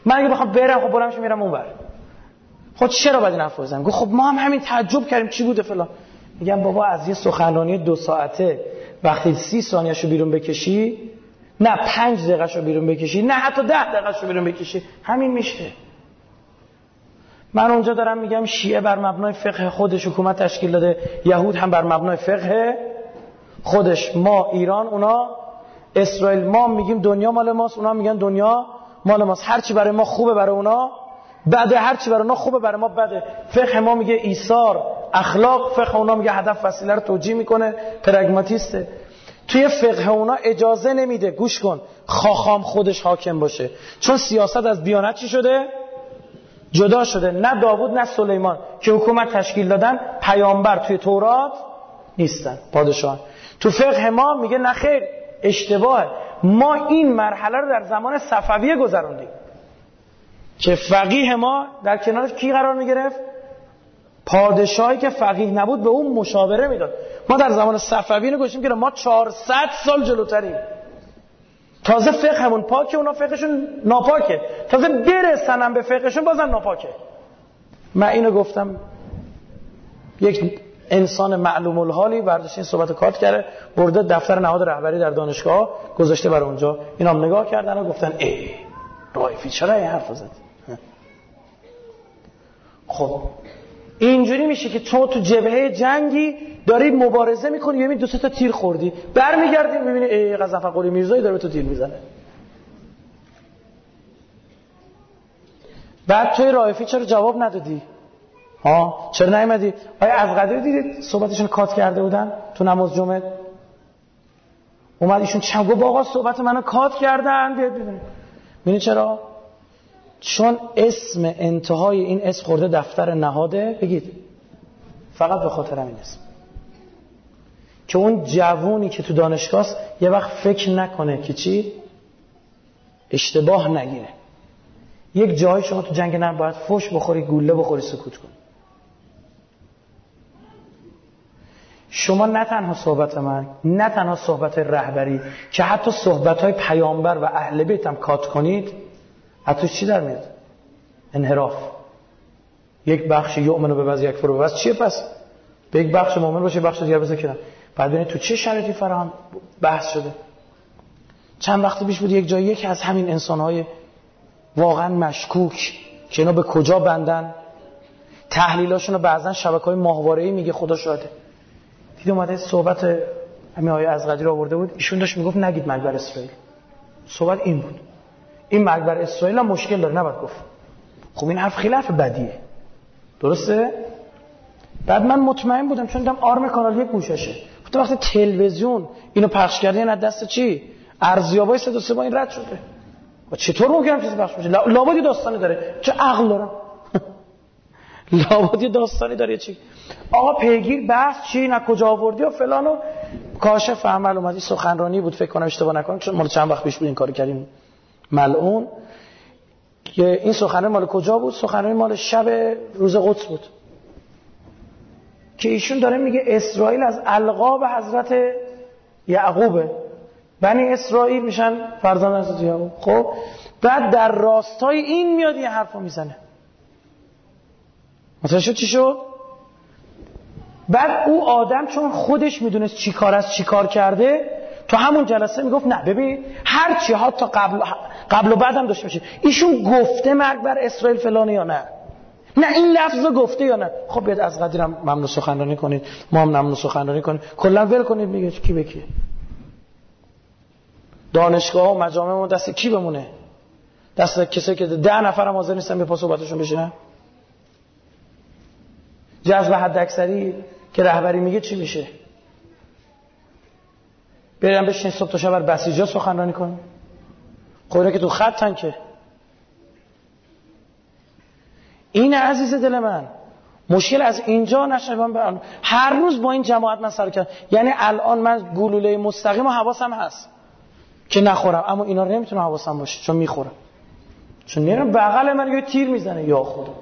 من اگه بخوام برم خب برامش میرم اونور. خب چرا باید این حرفو بزنم؟ گفت خب ما هم همین تعجب کردیم چی بوده فلان. میگم بابا از یه سخنرانی دو ساعته وقتی سی ثانیه‌شو بیرون بکشی، نه پنج دقیقه‌شو بیرون بکشی، نه حتی ده دقیقه‌شو بیرون بکشی، همین میشه. من اونجا دارم میگم شیعه بر مبنای فقه خودش حکومت تشکیل داده، یهود هم بر مبنای فقه خودش. ما ایران، اونا اسرائیل. ما میگیم دنیا مال ماست، اونا میگن دنیا مال ماست. هر چی برای ما خوبه برای اونا بده، هر چی برای اونا خوبه برای ما بده. فقه ما میگه ایثار اخلاق، فقه اونا میگه هدف وسیله رو توجیه میکنه، پراگماتیسته. توی فقه اونا اجازه نمیده، گوش کن، خاخام خودش حاکم باشه، چون سیاست از دیانت چی شده؟ جدا شده. نه داوود نه سلیمان که حکومت تشکیل دادن پیامبر توی تورات نیستن، پادشاه. تو فقه ما میگه نه خیر، اشتباهه. ما این مرحله رو در زمان صفویه گذروندیم که فقیه ما در کنارش کی قرار میگرفت؟ پادشاهی که فقیه نبود به اون مشاوره میداد. ما در زمان صفوی نگوشیم که ما چهارصد سال جلوتریم. تازه فقهمون پاکه، اونا فقهشون ناپاکه. تازه برسنم به فقهشون بازم ناپاکه. من اینو گفتم، یک انسان معلوم الحالی برداشت این صحبت کات کرده، برده دفتر نهاد رهبری در دانشگاه گذاشته برای اونجا. اینا هم نگاه کردن و گفتن ای رایفی چرا این حرف زد؟ خب اینجوری میشه که تو تو جبهه جنگی داری مبارزه میکنی، میبینی دو سه تا تیر خوردی، برمیگردی میبینی ای قزنفر قلی میرزایی داره به تو تیر میزنه. بعد توی رایفی چرا جواب ندادی؟ ها چرا نیومدی؟ آیا از قدر دیدید صحبتشون کات کرده بودن تو نماز جمعه؟ اومد ایشون چند گفت آقا صحبت منو کات کردن، بیاد ببینید. ببینید چرا؟ چون اسم انتهای این اسم خورده دفتر نهاده. بگید فقط به خاطر این اسم، که اون جوونی که تو دانشگاه است یه وقت فکر نکنه که چی اشتباه نگیره. یک جایی شما تو جنگ نه باید فوش بخوری، گوله بخوری، سکوت کن. شما نه تنها صحبت من، نه تنها صحبت رهبری، که حتی صحبت‌های پیامبر و اهل بیت هم کات کنید، حتی چی در میاد؟ انحراف. یک بخش یؤمن به بعض یکفر به بعض. چیه پس؟ به یک بخش مؤمن باشه، بخش دیگه بذارن. بعد ببینید تو چه شرایطی فراهم بحث شده. چند وقت پیش بود یک جایی یکی از همین انسان‌های واقعا مشکوک که اینا به کجا بندن، تحلیلاشون رو بعضن شبکه‌های ماهواره‌ای میگه خدا شاهده. دید اومده صحبت همین آیه از قدیر آورده بود، ایشون داشت میگفت نگید مرگ بر اسرائیل. صحبت این بود، این مرگ بر اسرائیل هم مشکل داره، نباید گفت. خب این حرف خلاف بدیه، درسته؟ بعد من مطمئن بودم چون دیدم آرم کانال یک گوششه. گفتم وقتی تلویزیون اینو پخش کرده یعنی دست چی؟ ارزیابای صد و سه با این رد شده. و چطور ممکنه چیزی پخش بشه؟ لابد داستانی داره. چه عقل دارم؟ لابد داستانی داره. چی؟ آقا پیگیر بحث چی نه کجا آوردی و فلان و کاشف عمل اومدی سخنرانی بود، فکر کنم اشتباه نکنم چون مال چند وقت پیش بود این کارو کردیم ملعون. که این سخنرانی مال کجا بود؟ سخنرانی مال شب روز قدس بود که ایشون داره میگه اسرائیل از القاب حضرت یعقوبه، بنی اسرائیل میشن فرزند حضرت یعقوب. خب بعد در راستای این میاد این حرفو میزنه. متوجه شد چی شد؟ بعد او آدم چون خودش میدونست چی کار است چی کار کرده، تو همون جلسه میگفت نه ببین هر چی ها تا قبل قبل و بعدم داشته باشه، ایشون گفته مرگ بر اسرائیل فلانه یا نه، نه این لفظو گفته یا نه. خب بیاد از قدیرم ممنوع سخنرانی کنید، ما هم ممنوع سخنرانی کنیم، کلا ول کنید. میگه کی به کی؟ دانشگاه و مجامع ما دست کی بمونه؟ دست کسایی که ده نفر هم حاضر نیستن به پا صحبتشون بشینن. جذب حد اکثری که رهبری میگه چی میشه؟ بریم بشین صبح تا شب بر بسیجا سخنرانی کنیم. خب اینا که تو خطن که. این عزیز دل من مشکل از اینجا نشه. من هر روز با این جماعت من سر کردم، یعنی الان من گلوله مستقیم و حواسم هست که نخورم، اما اینا رو نمیتونم حواسم باشه چون میخورم، چون میرم بغل من یه تیر میزنه. یا خدا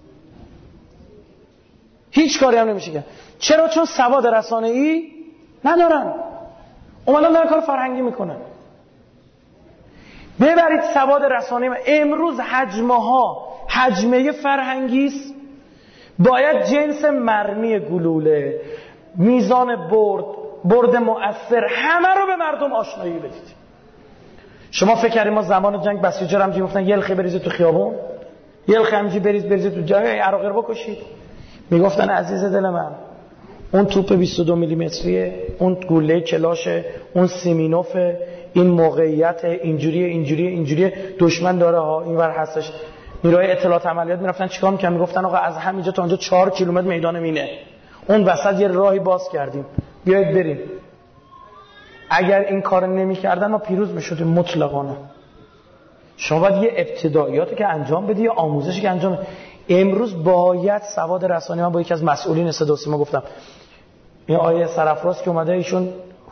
هیچ کاری هم نمیشه کرد. چرا؟ چون سواد رسانه‌ای ندارن. اومدن دارن کار فرهنگی میکنن. ببرید سواد رسانه. امروز حجمه ها حجمه فرهنگی است. باید جنس مرمی گلوله، میزان برد، برد مؤثر، همه رو به مردم آشنایی بدید. شما فکر کردید ما زمان جنگ بسیجا هم میگفتن یلخی بریزید تو خیابون، یلخی همینجوری بریز بریزید تو جنگ عراقی رو بکشید؟ میگفتن عزیز دل من اون توپ بیست و دو میلیمتریه، اون گوله کلاشه، اون سیمینوفه، این موقعیت اینجوریه اینجوریه اینجوریه، دشمن داره ها اینور هستش. نیروهای اطلاعات عملیات میرفتن چیکار میکنن؟ میگفتن آقا از همینجا تا اونجا چهار کیلومتر میدان مینه، اون وسط یه راهی باز کردیم، بیایید بریم. اگر این کار نمی‌کردن ما پیروز می‌شدیم مطلقاً. شما باید یه ابتداییاتی که انجام بدی، یا آموزشی که انجام بدی. امروز باید سواد رسانه‌ای. من با یکی از مسئولین صدا و سیما گفتم این آیه سرافراز که اومده، ایشون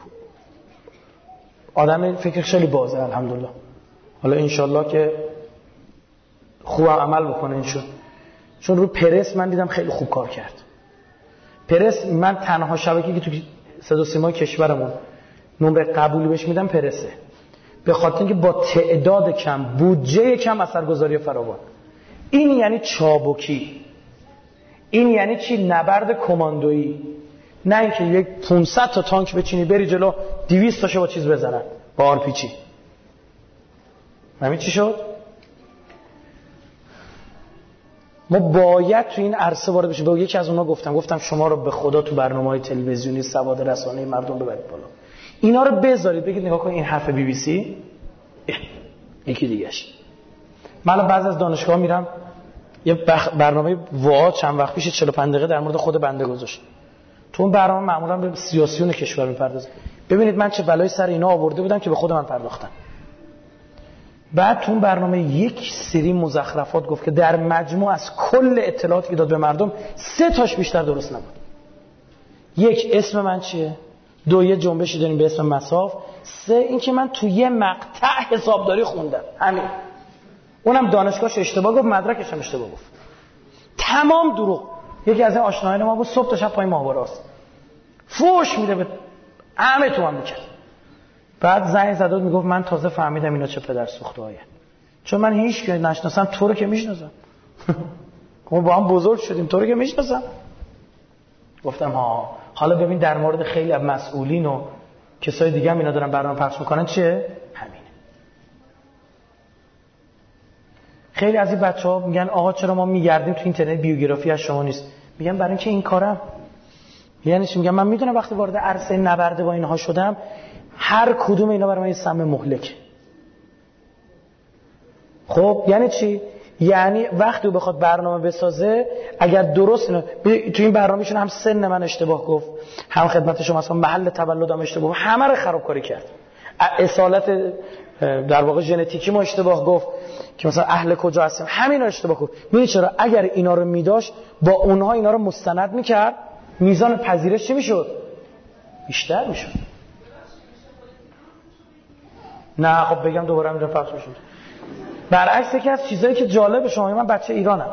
آدم فکر خیلی بازه الحمدلله، حالا انشالله که خوب عمل بکنه ایشون، چون رو پرس من دیدم خیلی خوب کار کرد. پرس من تنها شبکه‌ای که تو صدا و سیمای کشورمون نمره قبولی بهش میدم پرسه، به خاطر اینکه با تعداد کم، بودجه کم، اثرگذاری فراوان. این یعنی چابکی، این یعنی چی؟ نبرد کماندویی. نه اینکه یک پانصد تا تانک بچینی بری جلو دویست تاشو با چیز بزنن، با آرپیچی. همین چی شد؟ ما باید تو این عرصه وارد بشیم. به یکی از اونها گفتم گفتم شما رو به خدا تو برنامه‌های تلویزیونی سواد رسانه‌ای مردم ببرید بالا. اینا رو بذارید بگید نگاه کن این حرف بی بی سی یکی دیگه‌اش. من بعضی از دانشگاه میرم یه برنامه وا چند وقت پیش چهل و پنج دقیقه در مورد خود بنده گذاشت. تو اون برنامه معمولا به سیاسیون کشور میپردازه. ببینید من چه بلایی سر اینا آورده بودم که به خود من پرداختن. بعد تو اون برنامه یک سری مزخرفات گفت که در مجموع از کل اطلاعاتی که داد به مردم سه تاش بیشتر درست نبود. یک، اسم من چیه؟ دو، یه جنبشی داریم به اسم مساف. سه، این که من توی یه مقطع حسابداری خوندم. همین. اونم دانشگاهش اشتباه گفت، مدرکش هم اشتباه گفت. تمام دروغ. یکی از این آشنایان ما بود صبح تا شب پای ماهواره‌است. فوش میده به همه تو هم میکرد. بعد زنگ زد و میگفت من تازه فهمیدم اینا چه پدر سوخته‌ایه. چون من هیچ که نشناسم، تو رو که میشناسم. ما با هم بزرگ شدیم، تو رو که میشناسم. گفتم ها حالا ببین در مورد خیلی از مسئولین و کسای دیگه هم اینا دارن برنامه پخش میکنن چیه؟ همینه. خیلی از این بچه‌ها میگن آقا چرا ما میگردیم تو اینترنت بیوگرافی از شما نیست؟ میگم برای اینکه این کارم. یعنی چی؟ میگم من میدونم وقتی وارد عرصه نبرده با اینها شدم هر کدوم اینا برای من یه سم مهلک. خب یعنی چی؟ یعنی وقتی او بخواد برنامه بسازه اگر درست اینو تو این برنامه‌شون هم سن من اشتباه گفت، هم خدمت شما اصلا محل تولدم اشتباه گفت، همه رو خرابکاری کرد. اصالت در واقع ژنتیکی ما اشتباه گفت که مثلا اهل کجا هستیم، همین رو اشتباه گفت. می‌دونی چرا؟ اگر اینا رو می‌داشت با اونها اینا رو مستند می‌کرد، میزان پذیرش چی می‌شد؟ بیشتر می‌شد. نه خب بگم دوباره میرم پخش میشه. برعکس یکی از چیزایی که جالب شما، من بچه ایرانم.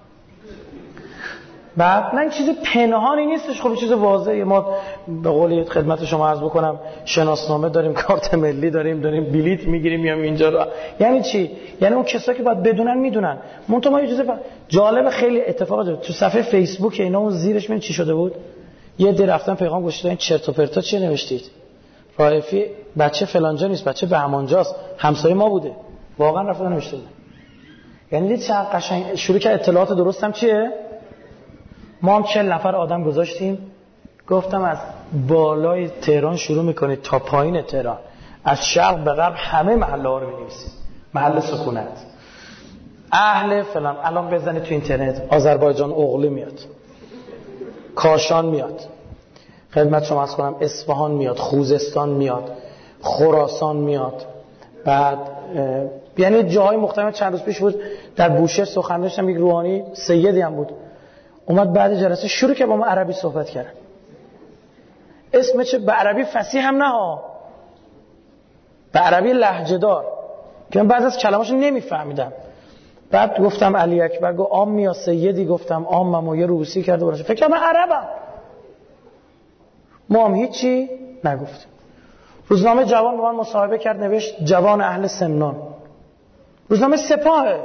بعد نه این چیز پنهانی نیستش، خب چیز واضحه. ما به قول خدمت شما عرض بکنم شناسنامه داریم، کارت ملی داریم، داریم بلیط میگیریم میام اینجا رو. یعنی چی؟ یعنی اون کسایی که باید بدونن میدونن. منتها ما یه چیز جالب خیلی اتفاق افتاد تو صفحه فیسبوک اینا، اون زیرش ببین چی شده بود. یه دی رفتن پیغام گذاشتن چرت و پرتا چی نوشتید؟ رائفی بچه فلانجا نیست، بچه بهمانجاست، همسایه ما بوده. واقعا رفتن نوشته بود. یعنی دید چقدر قشنگ شروع کرد. اطلاعات درست هم چیه؟ ما هم چهل نفر آدم گذاشتیم، گفتم از بالای تهران شروع میکنید تا پایین تهران، از شرق به غرب همه محله ها رو بنویسید، محل سکونت، اهل فلان. الان بزنید تو اینترنت آذربایجان اغلی میاد، کاشان میاد، خدمت شما عرض کنم اصفهان میاد، خوزستان میاد، خراسان میاد. بعد یعنی جاهای مختلف. چند روز پیش بود در بوشهر سخن داشتم، یک روحانی سیدی هم بود اومد بعد جلسه شروع که با ما عربی صحبت کردن. اسم چه؟ به عربی فصیح هم نه ها، به عربی لهجه دار که من بعضی از کلماشو نمیفهمیدم. بعد گفتم علی اکبر، گفت عام یا سیدی، گفتم عامم و یه روسی کرده براش، فکر کنم من عربم. ما هم هیچی نگفتیم. روزنامه جوان با من مصاحبه کرد، نوشت جوان اهل سمنان، روزنامه سپاهه.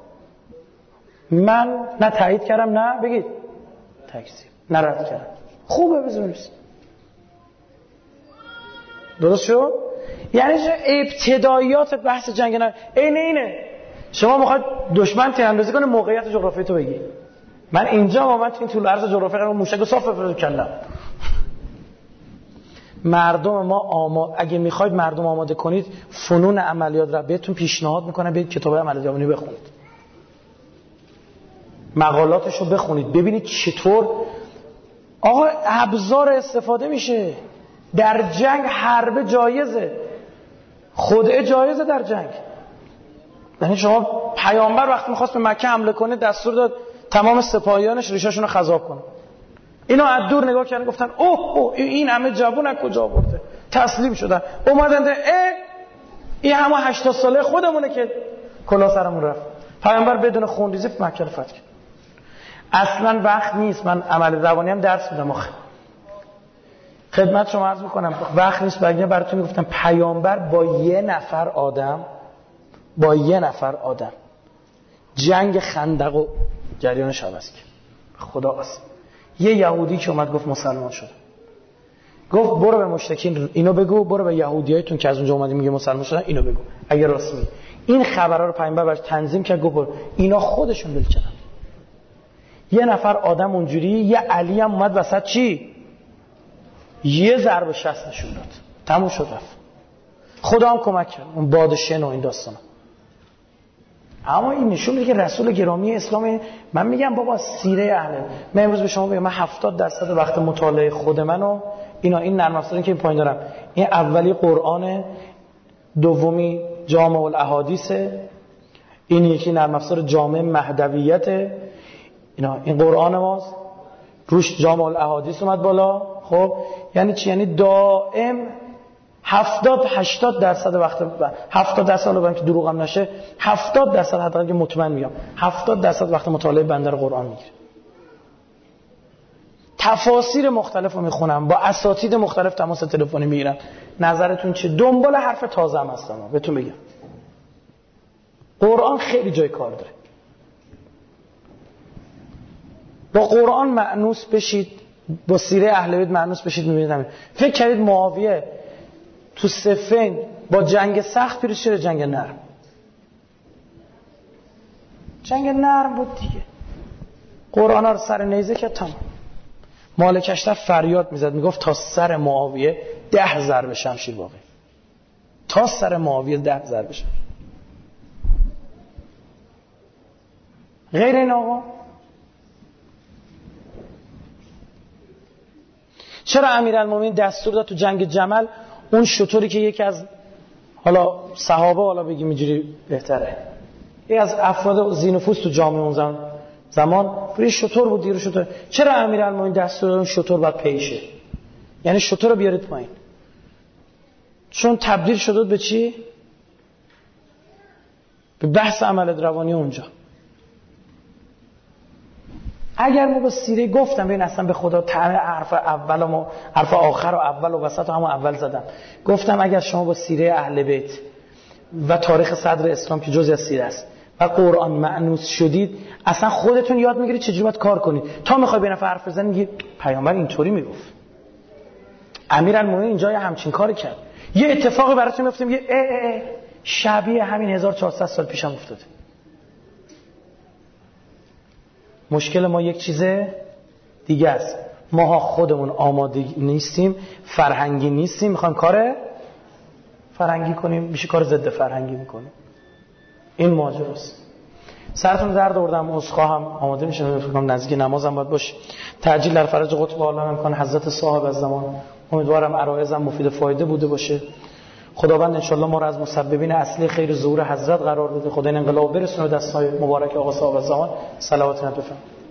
من نه تایید کردم نه بگید تکذیب، نه رد کردم. خوبه بزنید. درست شد؟ یعنی ابتداییات بحث جنگ نه اینه اینه شما میخواید دشمن تیراندازی کنه موقعیت جغرافیایی تو بگی. من اینجا با من تو این طول عرض جغرافیایی موشک صاف بفرستم کلم. مردم ما آما اگه میخواید مردم آماده کنید فنون عملیات را بهتون پیشنهاد میکنم برید کتاب عملیات یابانی بخونید. مقالاتشو بخونید ببینید چطور آقا ابزار استفاده میشه. در جنگ حرب جایزه، خدعه جایزه در جنگ. یعنی شما پیامبر وقتی میخواست به مکه حمله کنه دستور داد تمام سپاهیانش ریشاشون رو خضاب کنه. اینا از دور نگاه کردن گفتن اوه اوه این همه جوون از کجا آورده؟ تسلیم شدن. اومدن اه این همه هشتاد ساله خودمونه که کلاه سرمون رفت. پیامبر بدون خونریزی مکه رو فتح کرد. اصلا وقت نیست. من عمل روانی هم درس میدم آخه. خدمت شما عرض میکنم وقت نیست. بگم براتون میگفتم پیامبر با یه نفر آدم با یه نفر آدم جنگ خندق و جریانش عوض کرد. خدا قسم. یه یهودی که اومد گفت مسلمان شد، گفت برو به مشرکین اینو بگو، برو به یهودیایتون که از اونجا اومدی میگه مسلمان شدن اینو بگو اگه راست میگی. این خبرها رو پیامبر براش تنظیم کرد. گفت اینا خودشون ول کردن. یه نفر آدم اونجوری. یه علی هم اومد وسط چی یه ضرب شست نشون داد تموم شد رفت. خدا هم کمک کرد اون بادشن و این داستانا. اما این نشون میده که رسول گرامی اسلام. من میگم بابا سیره اهل من امروز به شما بگم من هفتاد درصد وقت مطالعه خود منو اینا این نرم افزاری که این پایین دارم این اولی قرآن، دومی جامع الاحادیث، این یکی نرم افزار جامع مهدویت. اینا این قرآن ماست روش جامع الاحادیث اومد بالا. خب یعنی چی؟ یعنی دائم هفتاد هشتاد درصد وقت هفتاد درصد رو برام که دروغم نشه هفتاد درصد حداقل که مطمئن میگم هفتاد درصد وقت مطالعه بنده رو قرآن میگیره. تفاسیر مختلف رو میخونم، با اساتید مختلف تماس تلفنی میگیرم. نظرتون چه؟ دنبال حرف تازه هم هستم بهتون بگم. قرآن خیلی جای کار داره. با قرآن مأنوس بشید، با سیره اهل بیت مأنوس بشید. میبینید همین. فکر کردید معاویه تو صفین با جنگ سخت پیروز شده جنگ نرم؟ جنگ نرم بود دیگه. قرآن ها رو سر نیزه کرد تمام. مالک اشتر فریاد میزد میگفت تا سر معاویه ده ضرب شمشیر واقعی. تا سر معاویه ده ضرب شمشیر. غیر این آقا چرا امیرالمومنین دستور داد تو جنگ جمل اون شطوری که یکی از حالا صحابه حالا بگیم اینجوری بهتره یکی از افراد ذی‌نفوذ تو جامعه اون زمان زمان روی شطور بود دیگه شطور، چرا امیرالمومنین دستور داد اون شطور باید پیشه؟ یعنی شطور رو بیارید پایین. چون تبدیل شد به چی؟ به بحث عمل روانی اونجا. اگر ما با سیره گفتم ببین اصلا به خدا طعم حرف اول و حرف آخر و اول و وسط و همون اول زدم. گفتم اگر شما با سیره اهل بیت و تاریخ صدر اسلام که جزئی از سیره است و قرآن مأنوس شدید اصلا خودتون یاد میگیرید چجوری باید کار کنید. تا میخوای به نفع حرف بزنی میگی پیامبر اینطوری میگفت، امیرالمومنین اینجا یه همچین کاری کرد. یه اتفاقی براتون میفته میگه اه اه اه شبیه همین هزار و چهارصد سال پیشم افتاده. مشکل ما یک چیز دیگه است. ما خودمون آماده نیستیم، فرهنگی نیستیم، میخوایم کار فرهنگی کنیم، میشه کار ضد فرهنگی میکنیم. این ماجراست. سرتون درد آوردم، عذرخواهم. آماده میشم فکر کنم نزدیک نمازم باید باشه. تعجیل در فرج قطب عالم امکان حضرت صاحب از زمان. امیدوارم عرایزم مفید فایده بوده باشه. خداوند انشالله ما را از مسببین اصلی خیر ظهور حضرت قرار بده. خدا این انقلاب برسونه دستای مبارک آقا صاحب از زمان. صلوات بفرمایید.